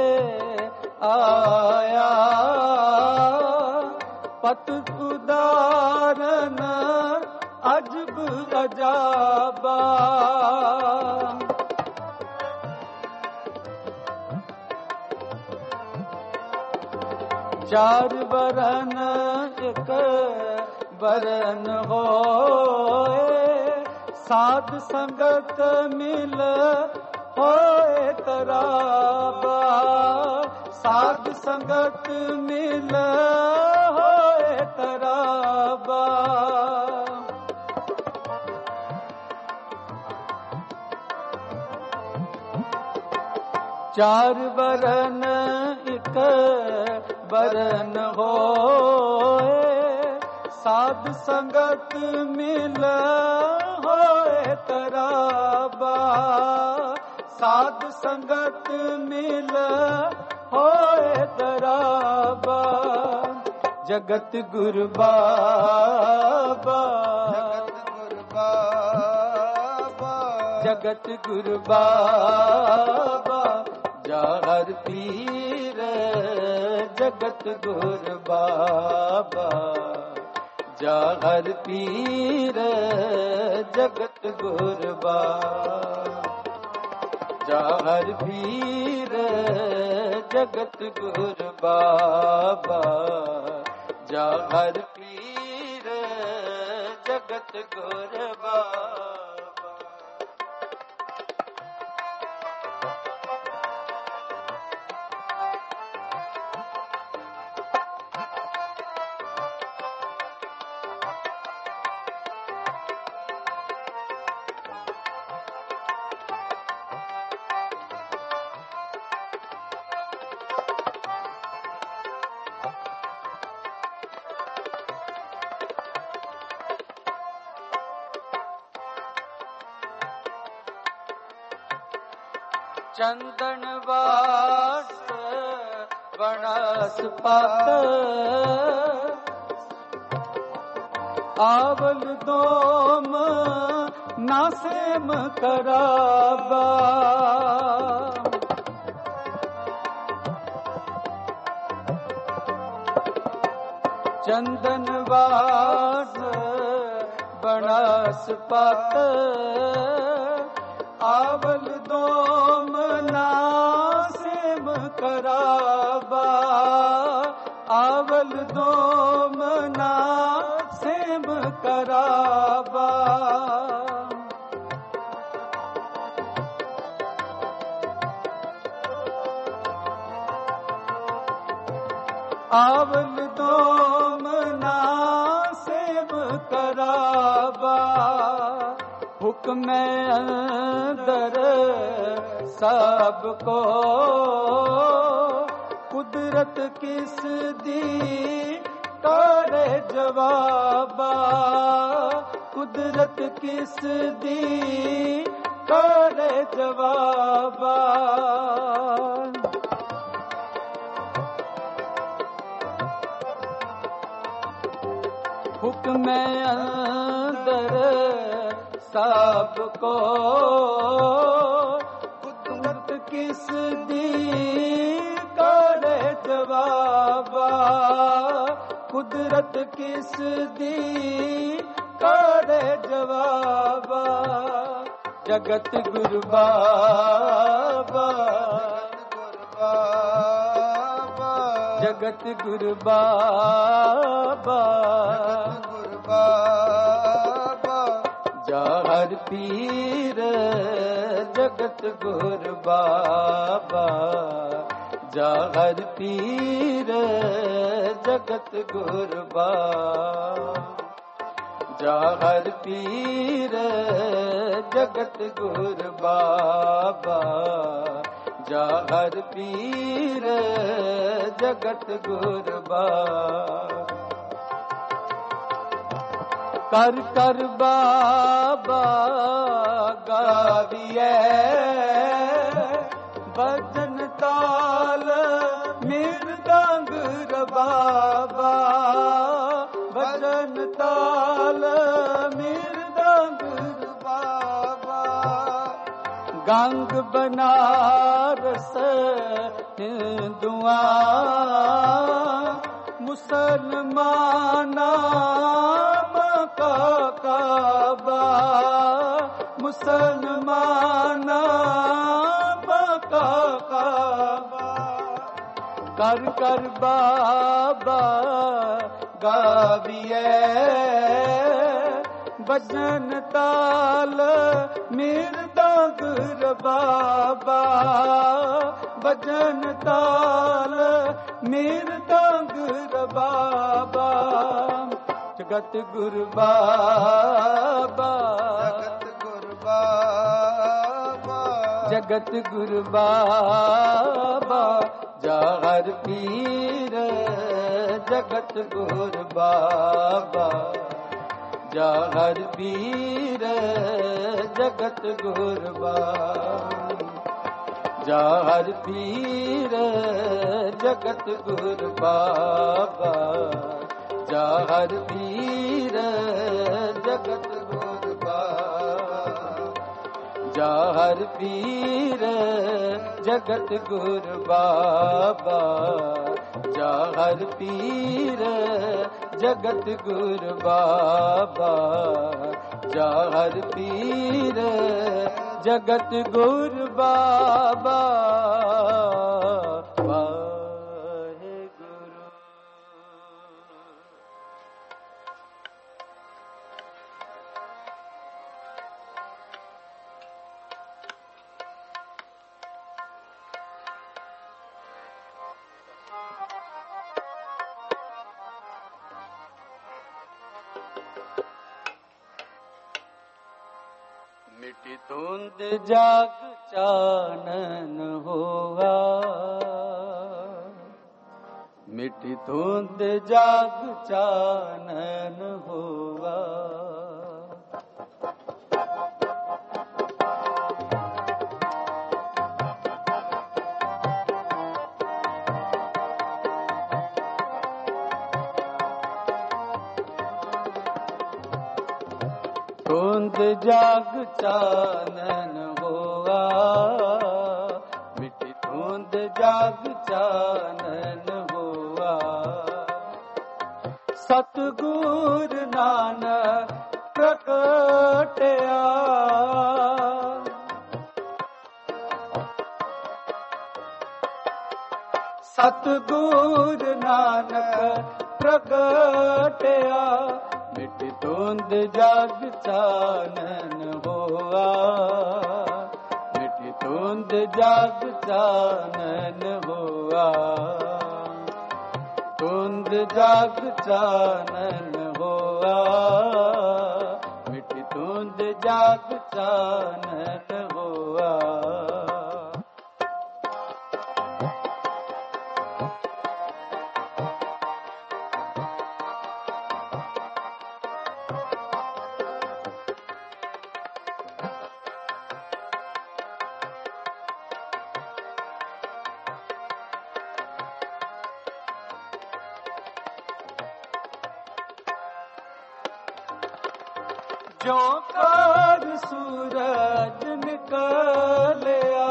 आया पत उदारन अजब अजाबा चार बरन एक बरन होए साध संगत मिल होए तराबा साध संगत मिल होए तराबा चार बरन एक बरन होए साध संगत मिल होए तराबा साध संगत मिल होए तराबा जगत गुरु बाबा जगत गुरु बाबा जाहर पीर जगत गुरु बाबा जाहर पीर जगत गुरु बाबा जाहर पीर जगत गुरु बाबा जाहर पीर जगत गुरु बाबा चंदन वास वनस्पत आवल दोम नासेम कराबा चंदन वास वनस्पत आवल दोम आवल दोमना सेम कराबा आवल दोमना सेम कराबा हुक्म अंदर सबको कुदरत किस दी करे जवाबा कुदरत किस दी करे जवाबा हुक्म अंदर सबको कुदरत किस दी करे जवाबा कुदरत किस दी करे जवाबा जगत गुरु बाबा जगत गुरु बाबा गुरु बाबा जाहर पीर जगत गुरु बाबा जाहर पीर जगत गुरु बाबा जाहर पीर जगत गुरु बाबा जाहर पीर जगत गुरु बाबा कर कर बाबा गाविए भजन ताल मृदंग बाबा भजन ताल मृदंग बाबा गंग बनारस हिंदुआ मुसलमाना का काबा मुसलमाना का काबा कर कर बाबा गाविए भजन ताल मृदंग बाबा भजन ताल मृदंग बाबा जगत गुरु बाबा जगत जगत गुरु बाबा गुरु बाबा जाहर पीर जगत गुरु बाबा जाहर पीर जगत गुरु बाबा जाहर पीर जगत गुरु बाबा जाहर पीर जगत गुरु बाबा जाहर पीर जगत गुरु बाबा जाहर पीर जगत गुरु बाबा जाहर पीर जगत गुरु बाबा मिटी धुंध जाग चानन हुआ मिटी धुंध जाग चानन हुआ धुंध जाग चानन हुआ मिटी धुंध जाग चानन हुआ सतगुर नानक प्रकटया ਸਤਿਗੁਰ ਨਾਨਕ ਪ੍ਰਗਟਿਆ, ਮਿਟੀ ਧੁੰਦ ਜਗ ਚਾਨਣ ਹੋਆ, ਮਿਟੀ ਧੁੰਦ ਜਗ ਚਾਨਣ ਹੋਆ, ਧੁੰਦ ਜਗ ਚਾਨਣ ਹੋਆ, ਮਿਟੀ ਧੁੰਦ ਜਗ ਚਾਨਣ ਹੋਆ। ਜੋ ਕਰ ਸੂਰਜ ਨਿਕਲਿਆ,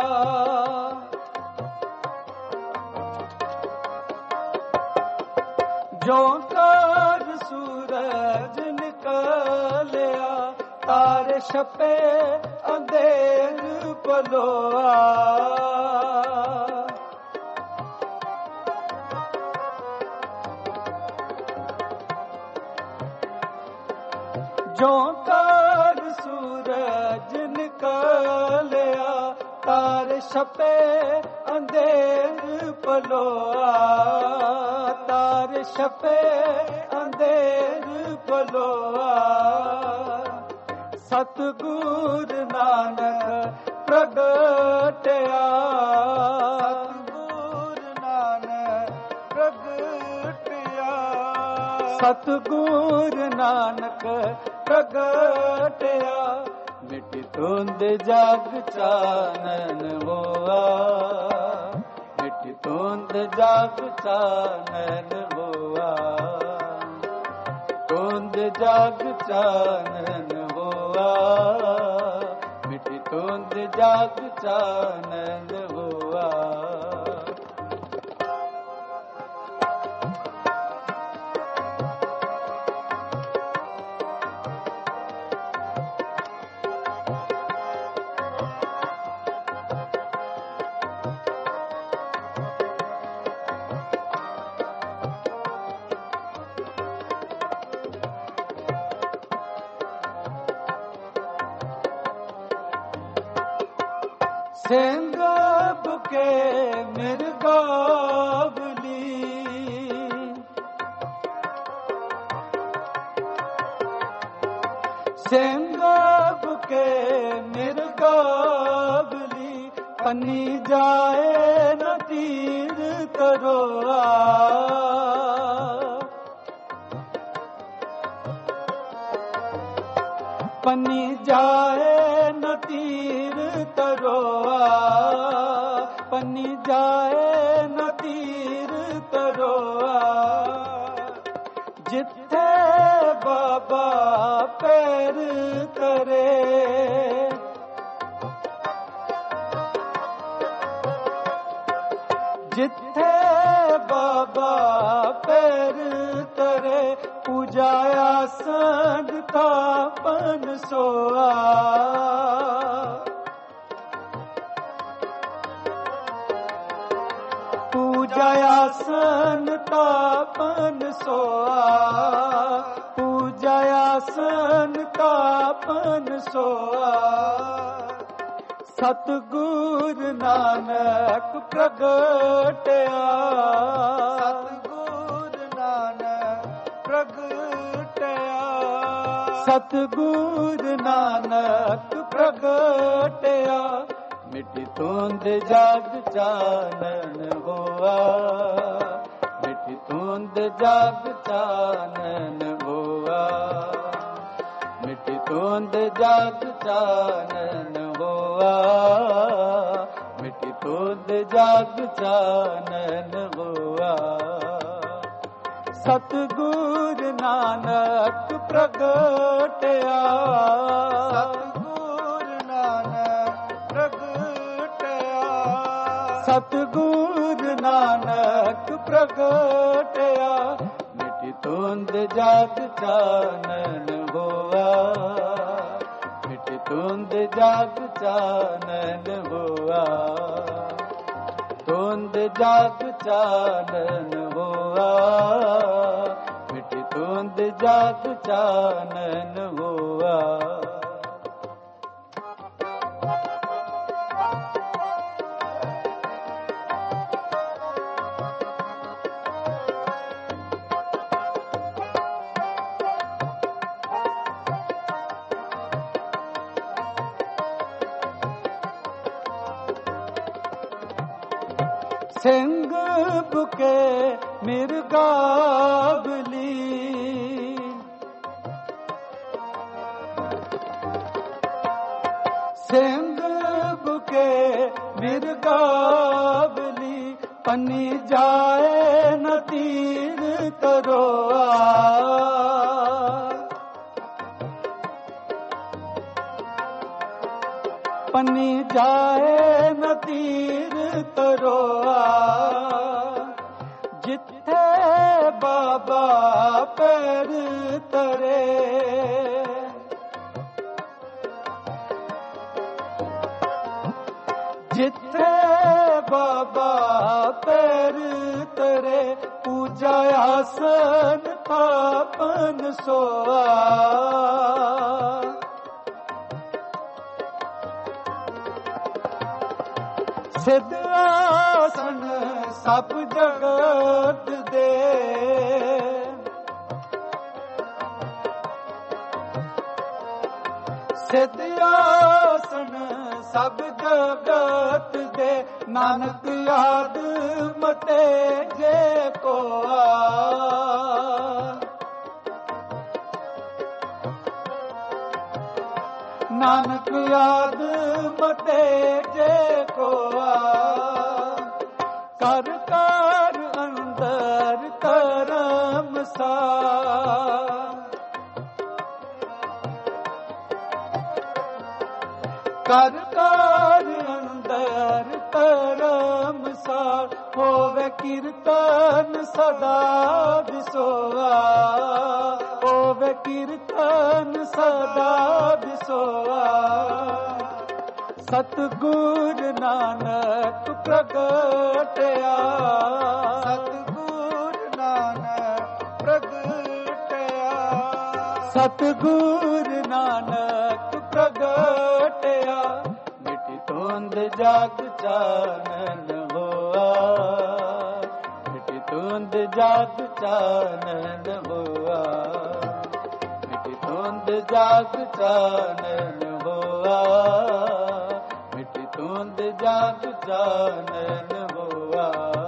ਜੋ ਕਰ ਸੂਰਜ ਨਿਕਲਿਆ, ਤਾਰੇ ਛਪੇ ਅੰਧੇਰ ਪਲੋਆ, ਜੋ ਕਰ ਸੂਰਜ ਨਿਕਲਿਆ, ਤਾਰੇ ਛਪੇ ਅੰਧੇਰ ਪਲੋਆ, ਤਾਰੇ ਛਪੇ ਅੰਧੇਰ ਪਲੋਆ, ਸਤਿਗੁਰ ਨਾਨਕ ਪ੍ਰਗਟਿਆ, ਸਤਿਗੁਰ ਨਾਨਕ ਪ੍ਰਗਟਿਆ, ਸਤਿਗੁਰ ਨਾਨਕ ਪ੍ਰਗਟਿਆ, ਮਿਟੀ ਧੁੰਦ ਜਗ ਚਾਨਣ ਹੋਆ, ਮਿਟੀ ਧੁੰਦ ਜਗ ਚਾਨਣ ਹੋਆ, ਧੁੰਦ ਜਗ ਚਾਨਣ ਹੋਆ, ਮਿਟੀ ਧੁੰਦ ਜਗ ਚਾਨਣ ਹੋਆ। ਸਿੰਘ ਬੁਕੇ ਮਿਰਗਾਵਲੀ, ਸਿੰਘ ਬੁਕੇ ਮਿਰਗਾਵਲੀ, ਪੰਨੀ ਜਾਏ ਨ ਤੀਰ ਤਰੋਆ, ਪੰਨੀ ਜਾਏ ਨ ਤੀਰ ਤਰੋਆ, ਪੰਨੀ ਜਾਏ ਨ ਤੀਰ ਤਰੋਆ, ਜਿੱਥੇ ਬਾਬਾ ਪੈਰ ਕਰੇ, ਜਿੱਥੇ ਬਾਬਾ ਪੈਰ ਕਰੇ, ਪੂਜਾ ਆਸਨ ਤਾਪਨ ਸੋਆ, ਪੂਜਾ ਆਸਨ ਤਾਪਨ ਸੋਆ, ਪੂਜਾ ਆਸਨ ਤਾਪਨ ਸੋਆ, ਸਤਿਗੁਰ ਨਾਨਕ ਪ੍ਰਗਟਿਆ, ਸਤਿਗੁਰ ਨਾਨਕ ਪ੍ਰਗਟਿਆ, ਸਤਿਗੁਰ ਨਾਨਕ ਪ੍ਰਗਟਿਆ, ਮਿਟੀ ਧੁੰਦ ਜਗ ਚਾਨਣ ਹੋਆ, ਮਿਟੀ ਧੁੰਦ ਜਗ ਚਾਨਣ ਹੋਆ, ਮਿਟੀ ਧੁੰਦ ਜਗ ਚਾਨਣ ਹੋਆ, ਮਿਟੀ ਧੁੰਦ ਜਗ ਚਾਨਣ ਹੋਆ, ਸਤਿਗੁਰ ਨਾਨਕ ਪ੍ਰਗਟਿਆ, ਸਤਿਗੁਰ ਨਾਨਕ ਪ੍ਰਗਟਿਆ, ਸਤਿਗੁਰ ਨਾਨਕ ਪ੍ਰਗਟਿਆ, ਮਿਟੀ ਧੁੰਦ ਜਗ ਚਾਨਣ ਹੋਆ, ਮਿਟੀ ਧੁੰਦ ਜਗ ਚਾਨਣ ਹੋਆ, ਧੁੰਦ जाग चानन होआ, मिटी धुंध जाग चानन होआ। ਸਿੰਘ ਬੁਕੇ ਮਿਰਗਾਵਲੀ, ਸਿੰਘ ਬੁਕੇ ਮਿਰਗਾਵਲੀ, ਪੰਨੀ ਜਾਏ ਨ ਤੀਰ ਤਰੋਆ। ਪੰਨੀ ਜਾਏ ਨ ਤੀਰ ਤਰੋਆ, ਜਿੱਥੇ ਬਾਬਾ ਪੈਰ ਤਰੇ। ਜਿੱਥੇ ਬਾਬਾ ਪੈਰ ਤਰੇ, ਪੂਜਾ ਆਸਨ ਥਾਪਨ ਸੋਆ। ਸਿੱਧ ਆਸਨ ਸਭ ਜਗਤ ਦੇ, ਸਿੱਧ ਆਸਨ ਸਭ ਜਗਤ ਦੇ, ਨਾਨਕ ਯਾਦ ਮਤੇ ਜੇ ਕੋਆ। ਨਾਨਕ ਯਾਦ ਮਤੇ ਜੇ ਕੋਆ। ਕਰ ਕਰ ਅੰਦਰ ਧਰਮ ਸਾਰ, ਕਰ ਕਰ ਅੰਦਰ ਧਰਮ ਸਾਰ, ਹੋਵੇ ਕੀਰਤਨ ਸਦਾ ਵਿਸੋਆ। ਹੋਵੇ ਕੀਰਤਨ ਸਦਾ ਵਿਸੋਆ। ਸਤਿਗੁਰ ਨਾਨਕ ਪ੍ਰਗਟਿਆ, ਸਤਿਗੁਰ ਨਾਨਕ ਪ੍ਰਗਟਿਆ। ਸਤਿਗੁਰ ਨਾਨਕ ਪ੍ਰਗਟਿਆ, ਮਿਟੀ ਧੁੰਧ ਜਾਗ ਚਾਨਣ ਹੋਆ। ਮਿਟੀ ਧੁੰਧ ਜਾਗ ਚਾਨਣ ਹੋਆ। ਮਿਟੀ ਧੁੰਧ ਜਾਗ ਚਾਨਣ ਹੋਆ। ਮਿਟੀ ਧੁੰਧ ਜਾਗ ਚਾਨਣ ਹੋਆ।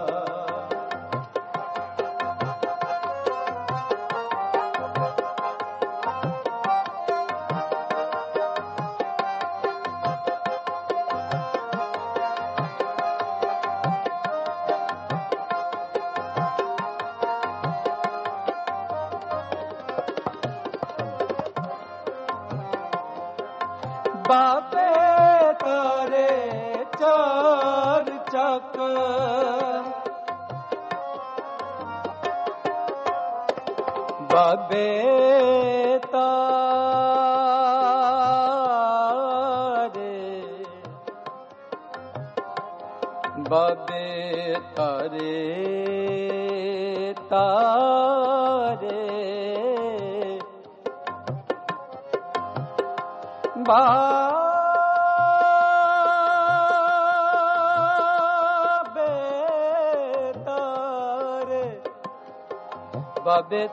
ਬਾਬੇ ਤਾਰੇ ਚਾਰ ਚੱਕ, ਬਾਬੇ ਤਾਰੇ, ਬਾਬੇ ਤਾਰੇ ਤਾਰੇ, ਬਾਬੇ ਤਾਰੇ, ਬਾਬੇ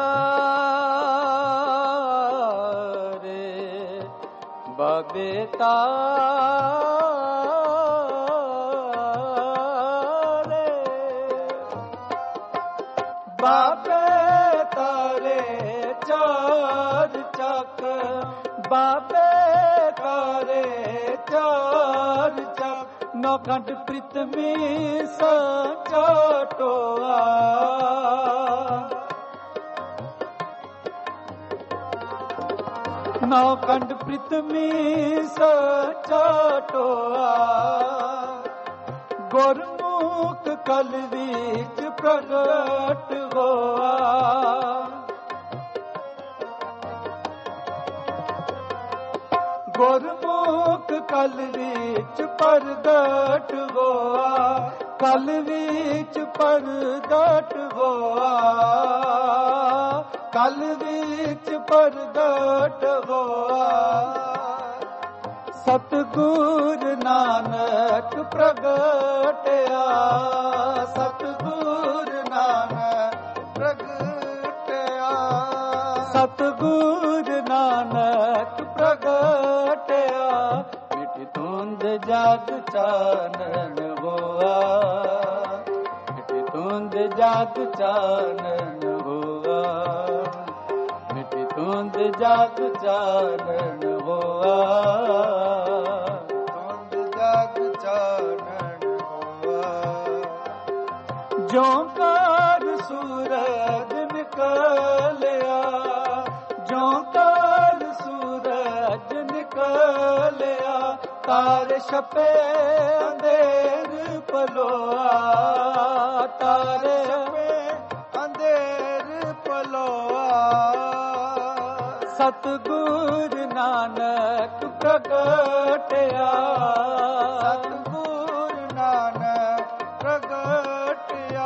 ਤਾਰੇ, ਬਾਬੇ ਤਾਰੇ, ਬਾਬੇ ਤਾਰੇ ਚਾਰ ਚੱਕ, ਬਾਬੇ ਤਾਰੇ ਚਾਰ ਚੱਕ, ਨੌ ਕੰਠ ਪ੍ਰਿਥਵੀ ਸਾਚਾ ਟੋਆ। ਨੌ ਕੰਠ ਪ੍ਰਿਥਵੀ ਸਾਚਾ ਟੋਆ। ਗੁਰਮੁਖ ਕਲ ਵਿੱਚ ਪ੍ਰਗਟ ਹੋਆ। ਗੁਰਮੁਖ ਕਲ ਵਿੱਚ ਪ੍ਰਗਟ ਹੋਆ। कल बीच प्रगट होआ, कल बीच प्रगट होआ। सतगुरु नानक प्रगटया, सतगुरु नानक प्रगटया, सतगुरु नानक प्रगटया। मिटी धुंध जग चानन होआ, मिटी धुंध जग चानन होआ, मिटी धुंध जग चानन होआ, धुंध जग चानन होआ। ज्यों कार सूरज निकलिया, ज्यों कार सूरज निकलिया। तार छपे अंधेर पलोआ, तार छपे अंधेर पलोआ। सतगुरु नानक प्रगटया, सतगुरु नानक प्रगटया,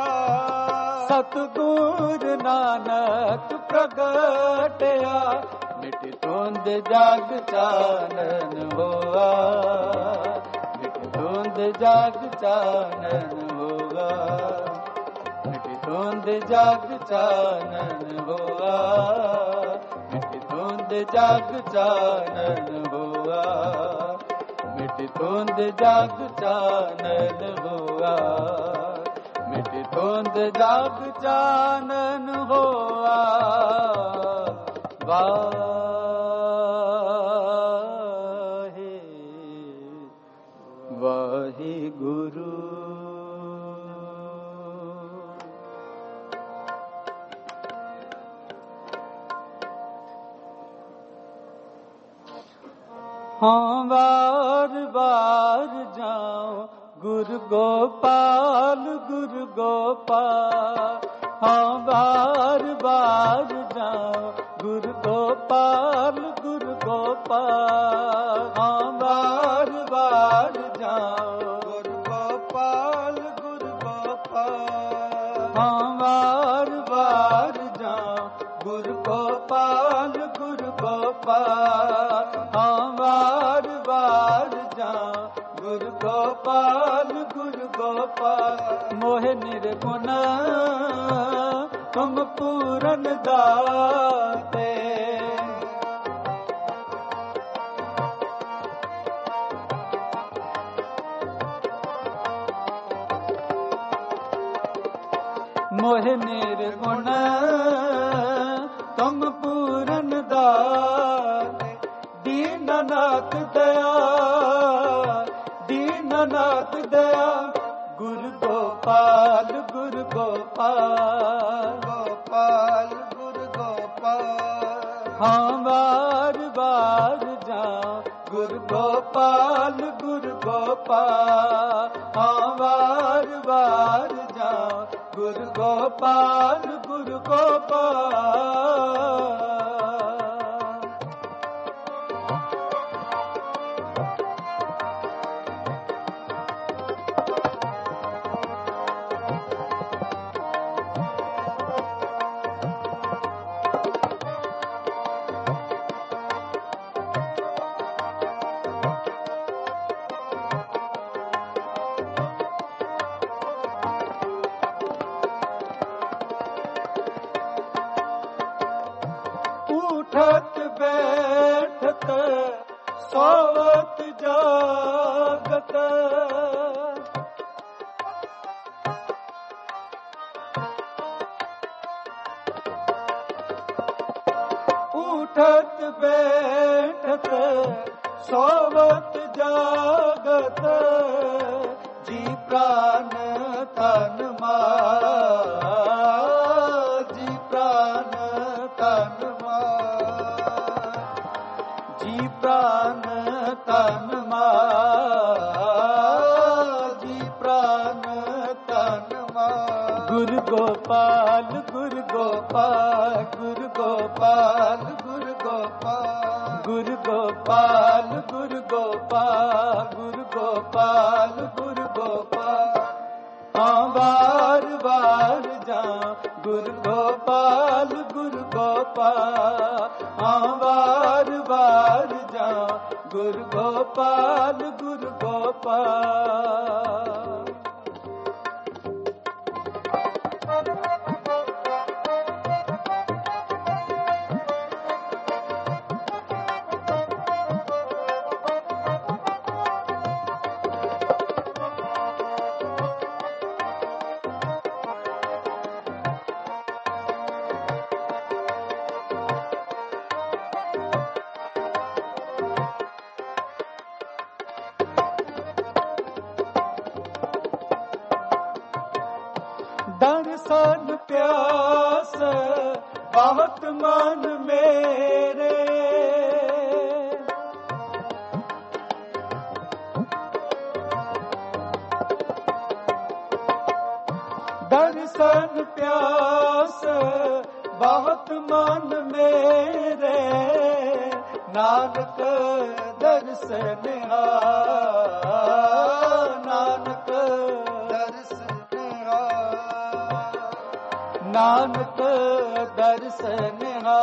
सतगुरु नानक प्रगटया। मिटी धुंध जग चानन होआ, मिटी धुंध जग चानन होआ, मिटी धुंध जग चानन होआ, मिटी धुंध जग चानन होआ, मिटी धुंध जग चानन होआ, मिटी धुंध जग चानन होआ। वाहे वाहे गुरु। हाँ बार बार जाऊं गुरु गोपाल, गुरु गोपाल। हाँ बार बार जाऊं गुरु गोपाल, गुरु गोपाल। हाँ बार बार जाऊं गुरु गोपाल, गुरु गोपाल। हाँ बार बार जाऊं गुरु गोपाल, गुरु गोपाल। हाँ बार बार जाऊं गुरु गोपाल, गुरु गोपाल। मोहे निर्गुण तुम पूरन दाते, मोहे निर्गुण तुम पूरन दाते। दीननाथ दया, दीननाथ दया। गुरु गोपाल, गुरु गोपाल, गोपाल, गुरु गोपाल। हाँ बार बार जाऊं गुरु गोपाल, गुरु गोपाल। हाँ बार बार जाऊं गुरु गोपाल, गुरु गोपाल। उठत बैठत सोवत जागत। उठत बैठत सोवत जागत। जी प्राण तन मान, जी प्राण तन मान, जी प्राण तन मान, जी प्राण तन मान। गुरु गोपाल, गुरु गोपाल, गुरु गोपाल, गुरु गोपाल, गुरु गोपाल, गुरु गोपाल, गुरु गोपाल, गुरु गोपाल। ਹਾਂ ਵਾਰ ਵਾਰ ਜਾ ਗੁਰ ਗੋਪਾਲ ਗੁਰ ਗੋਪਾਲ ਹਾਂ ਵਾਰ ਵਾਰ ਜਾ ਗੁਰ ਗੋਪਾਲ ਗੁਰ ਗੋਪਾਲ। ਦਰਸ਼ਨ ਪਿਆਸ ਬਹੁਤ ਮਨ ਮੇਰੇ ਦਰਸ਼ਨ ਪਿਆਸ ਬਹੁਤ ਮਨ ਮੇਰੇ ਨਾਨਕ ਦਰਸ਼ਨ ਆ ਨਾਨਕ ਨਾਨਕ ਦਰਸ਼ਨ ਆ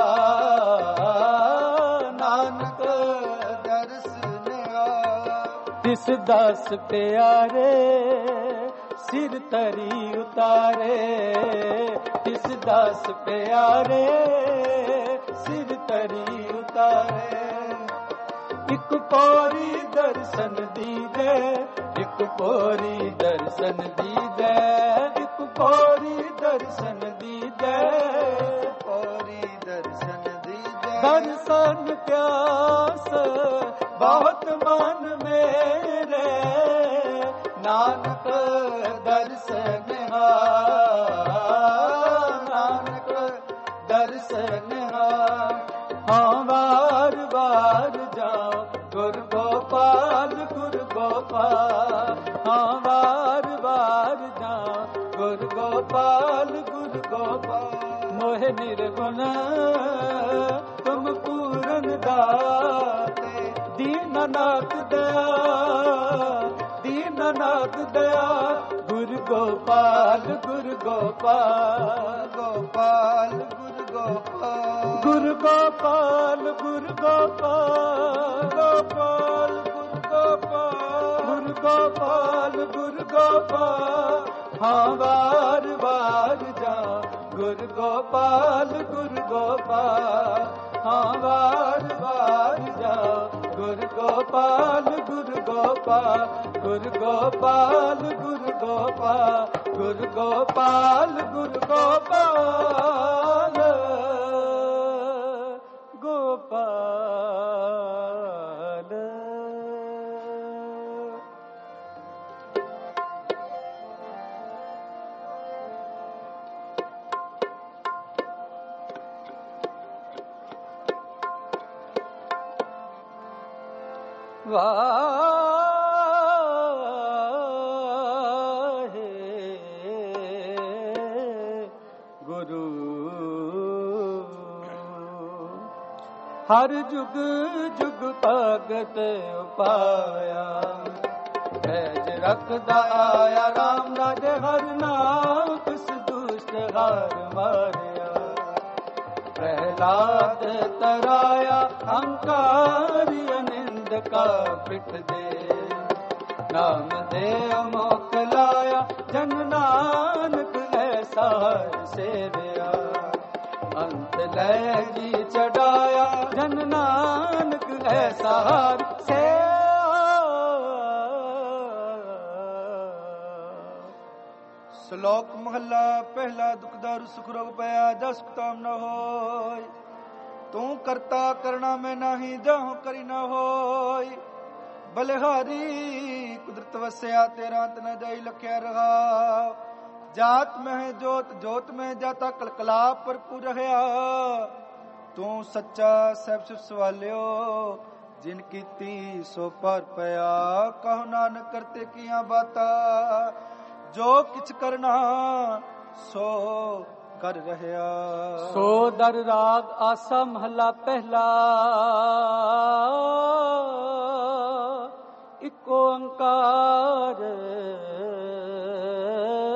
ਨਾਨਕ ਦਰਸ਼ਨ ਆ। ਤਿਸ ਦਾਸ ਪਿਆਰੇ ਸਿਰ ਤਰੀ ਉਤਾਰੇ ਤਿਸ ਦਾਸ ਪਿਆਰੇ ਸਿਰ ਤਰੀ ਉਤਾਰੇ। ਇੱਕ ਪੌੜੀ ਦਰਸ਼ਨ ਦੀਦੇ ਇੱਕ ਪੌੜੀ ਦਰਸ਼ਨ ਦੀਦੇ ਇੱਕ ਪੌੜੀ ਦਰਸ਼ਨ ਦੀਦੇ ਪੌੜੀ ਦਰਸ਼ਨ ਦੀਦੇ। ਦਰਸ਼ਨ ਪਿਆਸ ਬਹੁਤ ਮਨ ਮੇਰੇ ਨਾਨਕ ਦਰਸ਼ਨ ਆ ਨਾਨਕ ਦਰਸ਼ਨ ਆ। ਹਾਂ ਵਾਰ ਵਾਰ ਜਾਓ ਗੁਰ ਗੋਪਾਲ ਗੁਰ ਗੋਪਾਲ ਹਾਂ ਵਾਰ ਵਾਰ ਜਾਓ ਗੁਰ ਗੋਪਾਲ ਗੁਰ ਗੋਪਾਲ। ਮੋਹਿ ਨਿਰਗੁਣ ਤੁਮ ਪੂਰਨ ਦਾਤੇ ਦੀਨਨਾਥ ਦਇਆ ਦੀਨਨਾਥ ਦਇਆ ਗੁਰ ਗੋਪਾਲ ਗੁਰ ਗੋਪਾਲ ਗੋਪਾਲ ਗੁਰ ਗੋਪਾਲ ਗੁਰ ਗੋਪਾਲ ਗੁਰ ਗੋਪਾਲ ਗੋਪਾਲ ਗੁਰ ਗੋਪਾਲ ਗੁਰ ਗੋਪਾਲ ਗੁਰ ਗੋਪਾਲ। ਹਾਂ ਵਾਰ ਵਾਰ ਜਾ ਗੁਰ ਗੋਪਾਲ ਗੁਰ ਗੋਪਾਲ ਹਾਂ ਵਾਰ ਵਾਰ ਜਾ ਗੁਰ ਗੋਪਾਲ ਗੁਰ ਗੋਪਾਲ ਗੁਰ ਗੋਪਾਲ ਗੁਰ ਗੋਪਾਲ ਗੁਰ ਗੋਪਾਲ ਗੁਰ ਗੋਪਾਲ ਗੋਪਾਲ। ਵਾਹਿ ਗੁਰੂ ਹਰ ਜੁਗ ਜੁਗ ਭਗਤ ਉਪਾਇਆ ਪੈਜ ਰੱਖਦਾ ਆਇਆ ਰਾਮ ਰਾਜ ਹਰ ਨਾਮ ਕਿਸ ਦੁਸ਼ਟ ਹਾਰ ਮਾਰਿਆ। ਪ੍ਰਹਿਲਾਦ ਤਰਾਇਆ ਹੰਕਾਰੀ ਅਨਿੰਦ ਕਾ ਪਿੱਠ ਦੇ ਨਾਮ ਦੇ ਮੋਖ ਲਾਇਆ ਜਨ ਨਾਨਕ ਐਸਾ ਸੇਵਿਆ। ਅੰਤ ਲੈ ਜੀ ਚੜਾਇਆ ਜਨ ਨਾਨਕ ਐਸਾ ਸੇਵਿਆ। ਸ਼ਲੋਕ ਮਹੱਲਾ ਪਹਿਲਾ ਦੁਖਦਾਰੂ ਸੁਖ ਰੋਗ ਪਿਆ ਜਸ ਤਾਮ ਨ ਹੋਇ। ਤੂੰ ਕਰਤਾ ਕਰਣਾ ਮੈਂ ਨਹੀਂ ਜਾਹੋ ਕਰੀ ਨ ਹੋਇ। ਬਲਿਹਾਰੀ ਕੁਦਰਤ ਵਸਿਆ ਤੇਰਾ ਅੰਤ ਨ ਜਾਈ ਲਖਿਆ ਰਹਾ। ਜਾਤ ਮਹਿ ਜੋਤ ਜੋਤ ਮਹਿ ਜਾਤਾ ਕਲਕਲਾ ਭਰਪੂਰ ਰਹਿਆ। ਤੂੰ ਸੱਚਾ ਸਹਿਬ ਸਿਫ ਸਵਾਲਿਓ ਜਿਨ ਕੀਤੀ ਸੋ ਪਰ ਪਿਆ। ਕਹੋ ਨਾਨਕ ਕਰਤੇ ਕੀਆਂ ਬਾਤਾ ਜੋ ਕਿਛ ਕਰਨਾ ਸੋ ਕਰ ਰਹਿਆ। ਸੋ ਦਰ ਰਾਗ ਆਸਾ ਮਹੱਲਾ ਪਹਿਲਾ। ਇੱਕ ਓੰਕਾਰ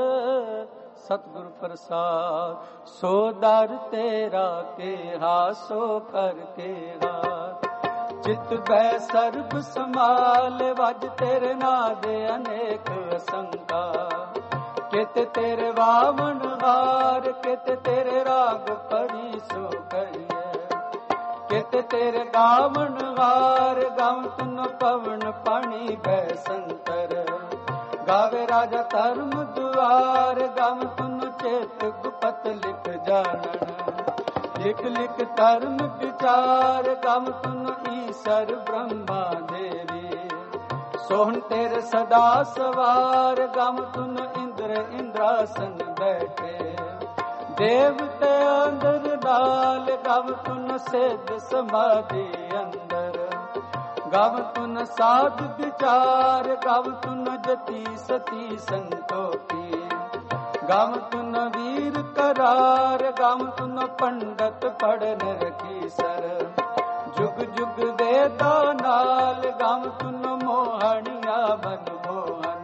ਸਤਿਗੁਰ ਪ੍ਰਸਾਦ। ਸੋ ਦਰ ਤੇਰਾ ਕੇਹਾ ਸੋ ਕਰ ਕੇਹਾ, ਚਿਤ ਬੈ ਸਰਬ ਸਮਾਲ ਵਜ ਤੇਰੇ ਨਾਂ ਦੇ ਅਨੇਕ ਅਸੰਕਾ। ਕਿਤ ਤੇਰੇ ਵਾਵਨ ਹਾਰ, ਕਿਤ ਤੇਰੇ ਰਾਗ ਪਰੀ ਸੋ ਕਰੀਏ। ਕਿਤ ਤੇਰੇ ਗਾਵਨ ਹਾਰ, ਗਾਵ ਤੁਨ ਪਵਨ ਪਾਣੀ ਬੈ ਸੰਤਰ। ਗਾਵੇ ਰਾਜਾ ਧਰਮ ਦੁਆਰ, ਗਾਵ ਤੁਨ ਚੇਤ ਗੁਪਤ ਲਿਖ ਜਾਣਨ। ਲਿਖ ਲਿਖ ਧਰਮ ਵਿਚਾਰ, ਗਾਵ ਤੁਨ ਈਸਰ ਬ੍ਰਹਮਾ ਦੇਵੀ। ਸੋਹਣ ਤੇਰੇ ਸਦਾ ਸਵਾਰ, ਗਾਵ ਤੁਨ ਇੰਦਰ ਇੰਦਰਾਸਨ ਬੈਠੇ। ਦੇਵਤੇ ਅੰਦਰ ਨਾਲ, ਗਾਵ ਤੁਨ ਸਿੱਧ ਸਮਾਧੀ ਅੰਦਰ। ਗਾਵ ਤੁਨ ਸਾਧ ਵਿਚਾਰ, ਗਾਵ ਤੁਨ ਜਤੀ ਸਤੀ ਸੰਤੋਖੀ। ਗਾਵ ਤੁਨ ਵੀਰ ਕਰਾਰ, ਗਾਵ ਤੁਨ ਪੰਡਤ ਪੜਨ ਰਖੀ ਸਰ। ਜੁਗ ਜੁਗ ਵੇਦਾ ਨਾਲ, ਗਾਵ ਤੁਨ ਮੋਹਣੀਆਂ ਮਨ ਮੋਹਨ।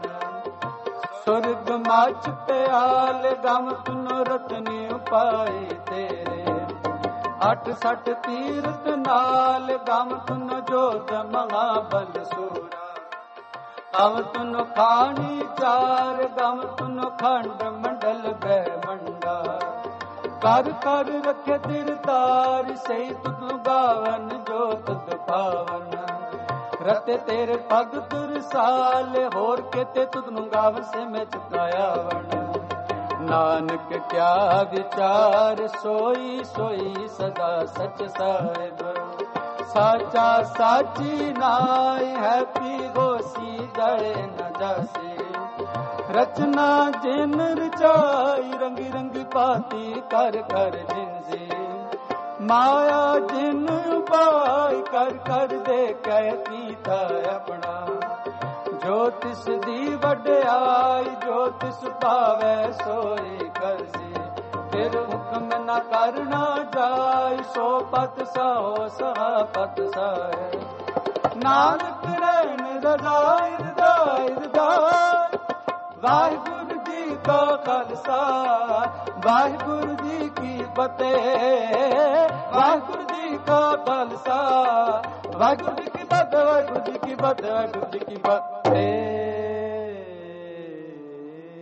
ਸੁਰਗ ਮਾਚ ਪਿਆਲ, ਗਾਵ ਤੁਨ ਰਤਨੀ ਉਪਾਏ ਤੇਰੇ। ਅਠ ਸਠ ਤੀਰਥ ਨਾਲ, ਗਾਵ ਤੁਨ ਜੋਤ ਮਹਾਬਲ ਸੂਰਾ। ਗਾਵ ਤੁਨ ਖਾਣੀ ਚਾਰ, ਗਾਵ ਤੁਨ ਖੰਡ ਮੰਡਲ ਬ੍ਰਹਮੰਡਾ। ਕਰ ਕਰ ਰਖੇ ਤਿਰ ਤਾਰ, ਸਹੀ ਤੁਧ ਗਾਵਨ ਜੋ ਤੁਧ ਪਾਵਨ। ਰਤੇ ਤੇਰੇ ਪਗ ਤੁਰਸਾਲ, ਹੋਰ ਕਿਤੇ ਤੁਧ ਨੂੰ ਗਾਵਨ ਸੇ ਮੈਂ ਚੁਕਾਇਆ ਵਣ। ਨਾਨਕ ਕਿਆ ਵਿਚਾਰ, ਸੋਈ ਸੋਈ ਸਦਾ ਸਚ ਸਾਹਿਬ। ਸਾਚਾ ਸਾਚੀ ਨਾਇ ਹੈ, ਪੀ ਗੋਸੀ ਗਏ ਨ ਜਾਸੀ। ਰਚਨਾ ਜਿਨ ਰਚਾਈ, ਰੰਗੀ ਰੰਗੀ ਭਾਤੀ ਕਰ ਕਰ ਜਿਨਸੀ। ਮਾਇਆ ਜਿਨ ਉਪਾਇ, ਕਰ ਕਰ ਦੇ ਕਹਿ ਕੀਤਾ ਆਪਣਾ। ਜੋ ਤਿਸ ਦੀ ਵਡਿਆਈ, ਜੋ ਤਿਸ ਭਾਵੈ ਸੋਈ ਕਰਸੀ। ਫਿਰ ਹੁਕਮ ਨਾ ਕਰਨਾ ਜਾਇ, ਸੋ ਪਤ ਸੋ ਸਹਾ ਪਤ ਸਾਇ। ਨਾਨਕ ਰਹਿਣ ਰਜ਼ਾਇ ਰਜ਼ਾਇ ਰਜ਼ਾਇ। ਵਾਹਿਗੁਰੂ ਜੀ ਕਾ ਖਾਲਸਾ, ਵਾਹਿਗੁਰੂ ਜੀ ਕੀ ਫਤਿਹ। ਵਾਹਿਗੁਰੂ ਜੀ ਕਾ ਖਾਲਸਾ, ਵਾਹਿਗੁਰੂ ਜੀ ਕੀ ਫਤਿਹ। ਵਾਹਿਗੁਰੂ ਜੀ ਕੀ ਫਤਿਹ, ਵਾਹਿਗੁਰੂ ਜੀ ਕੀ ਫਤਿਹ।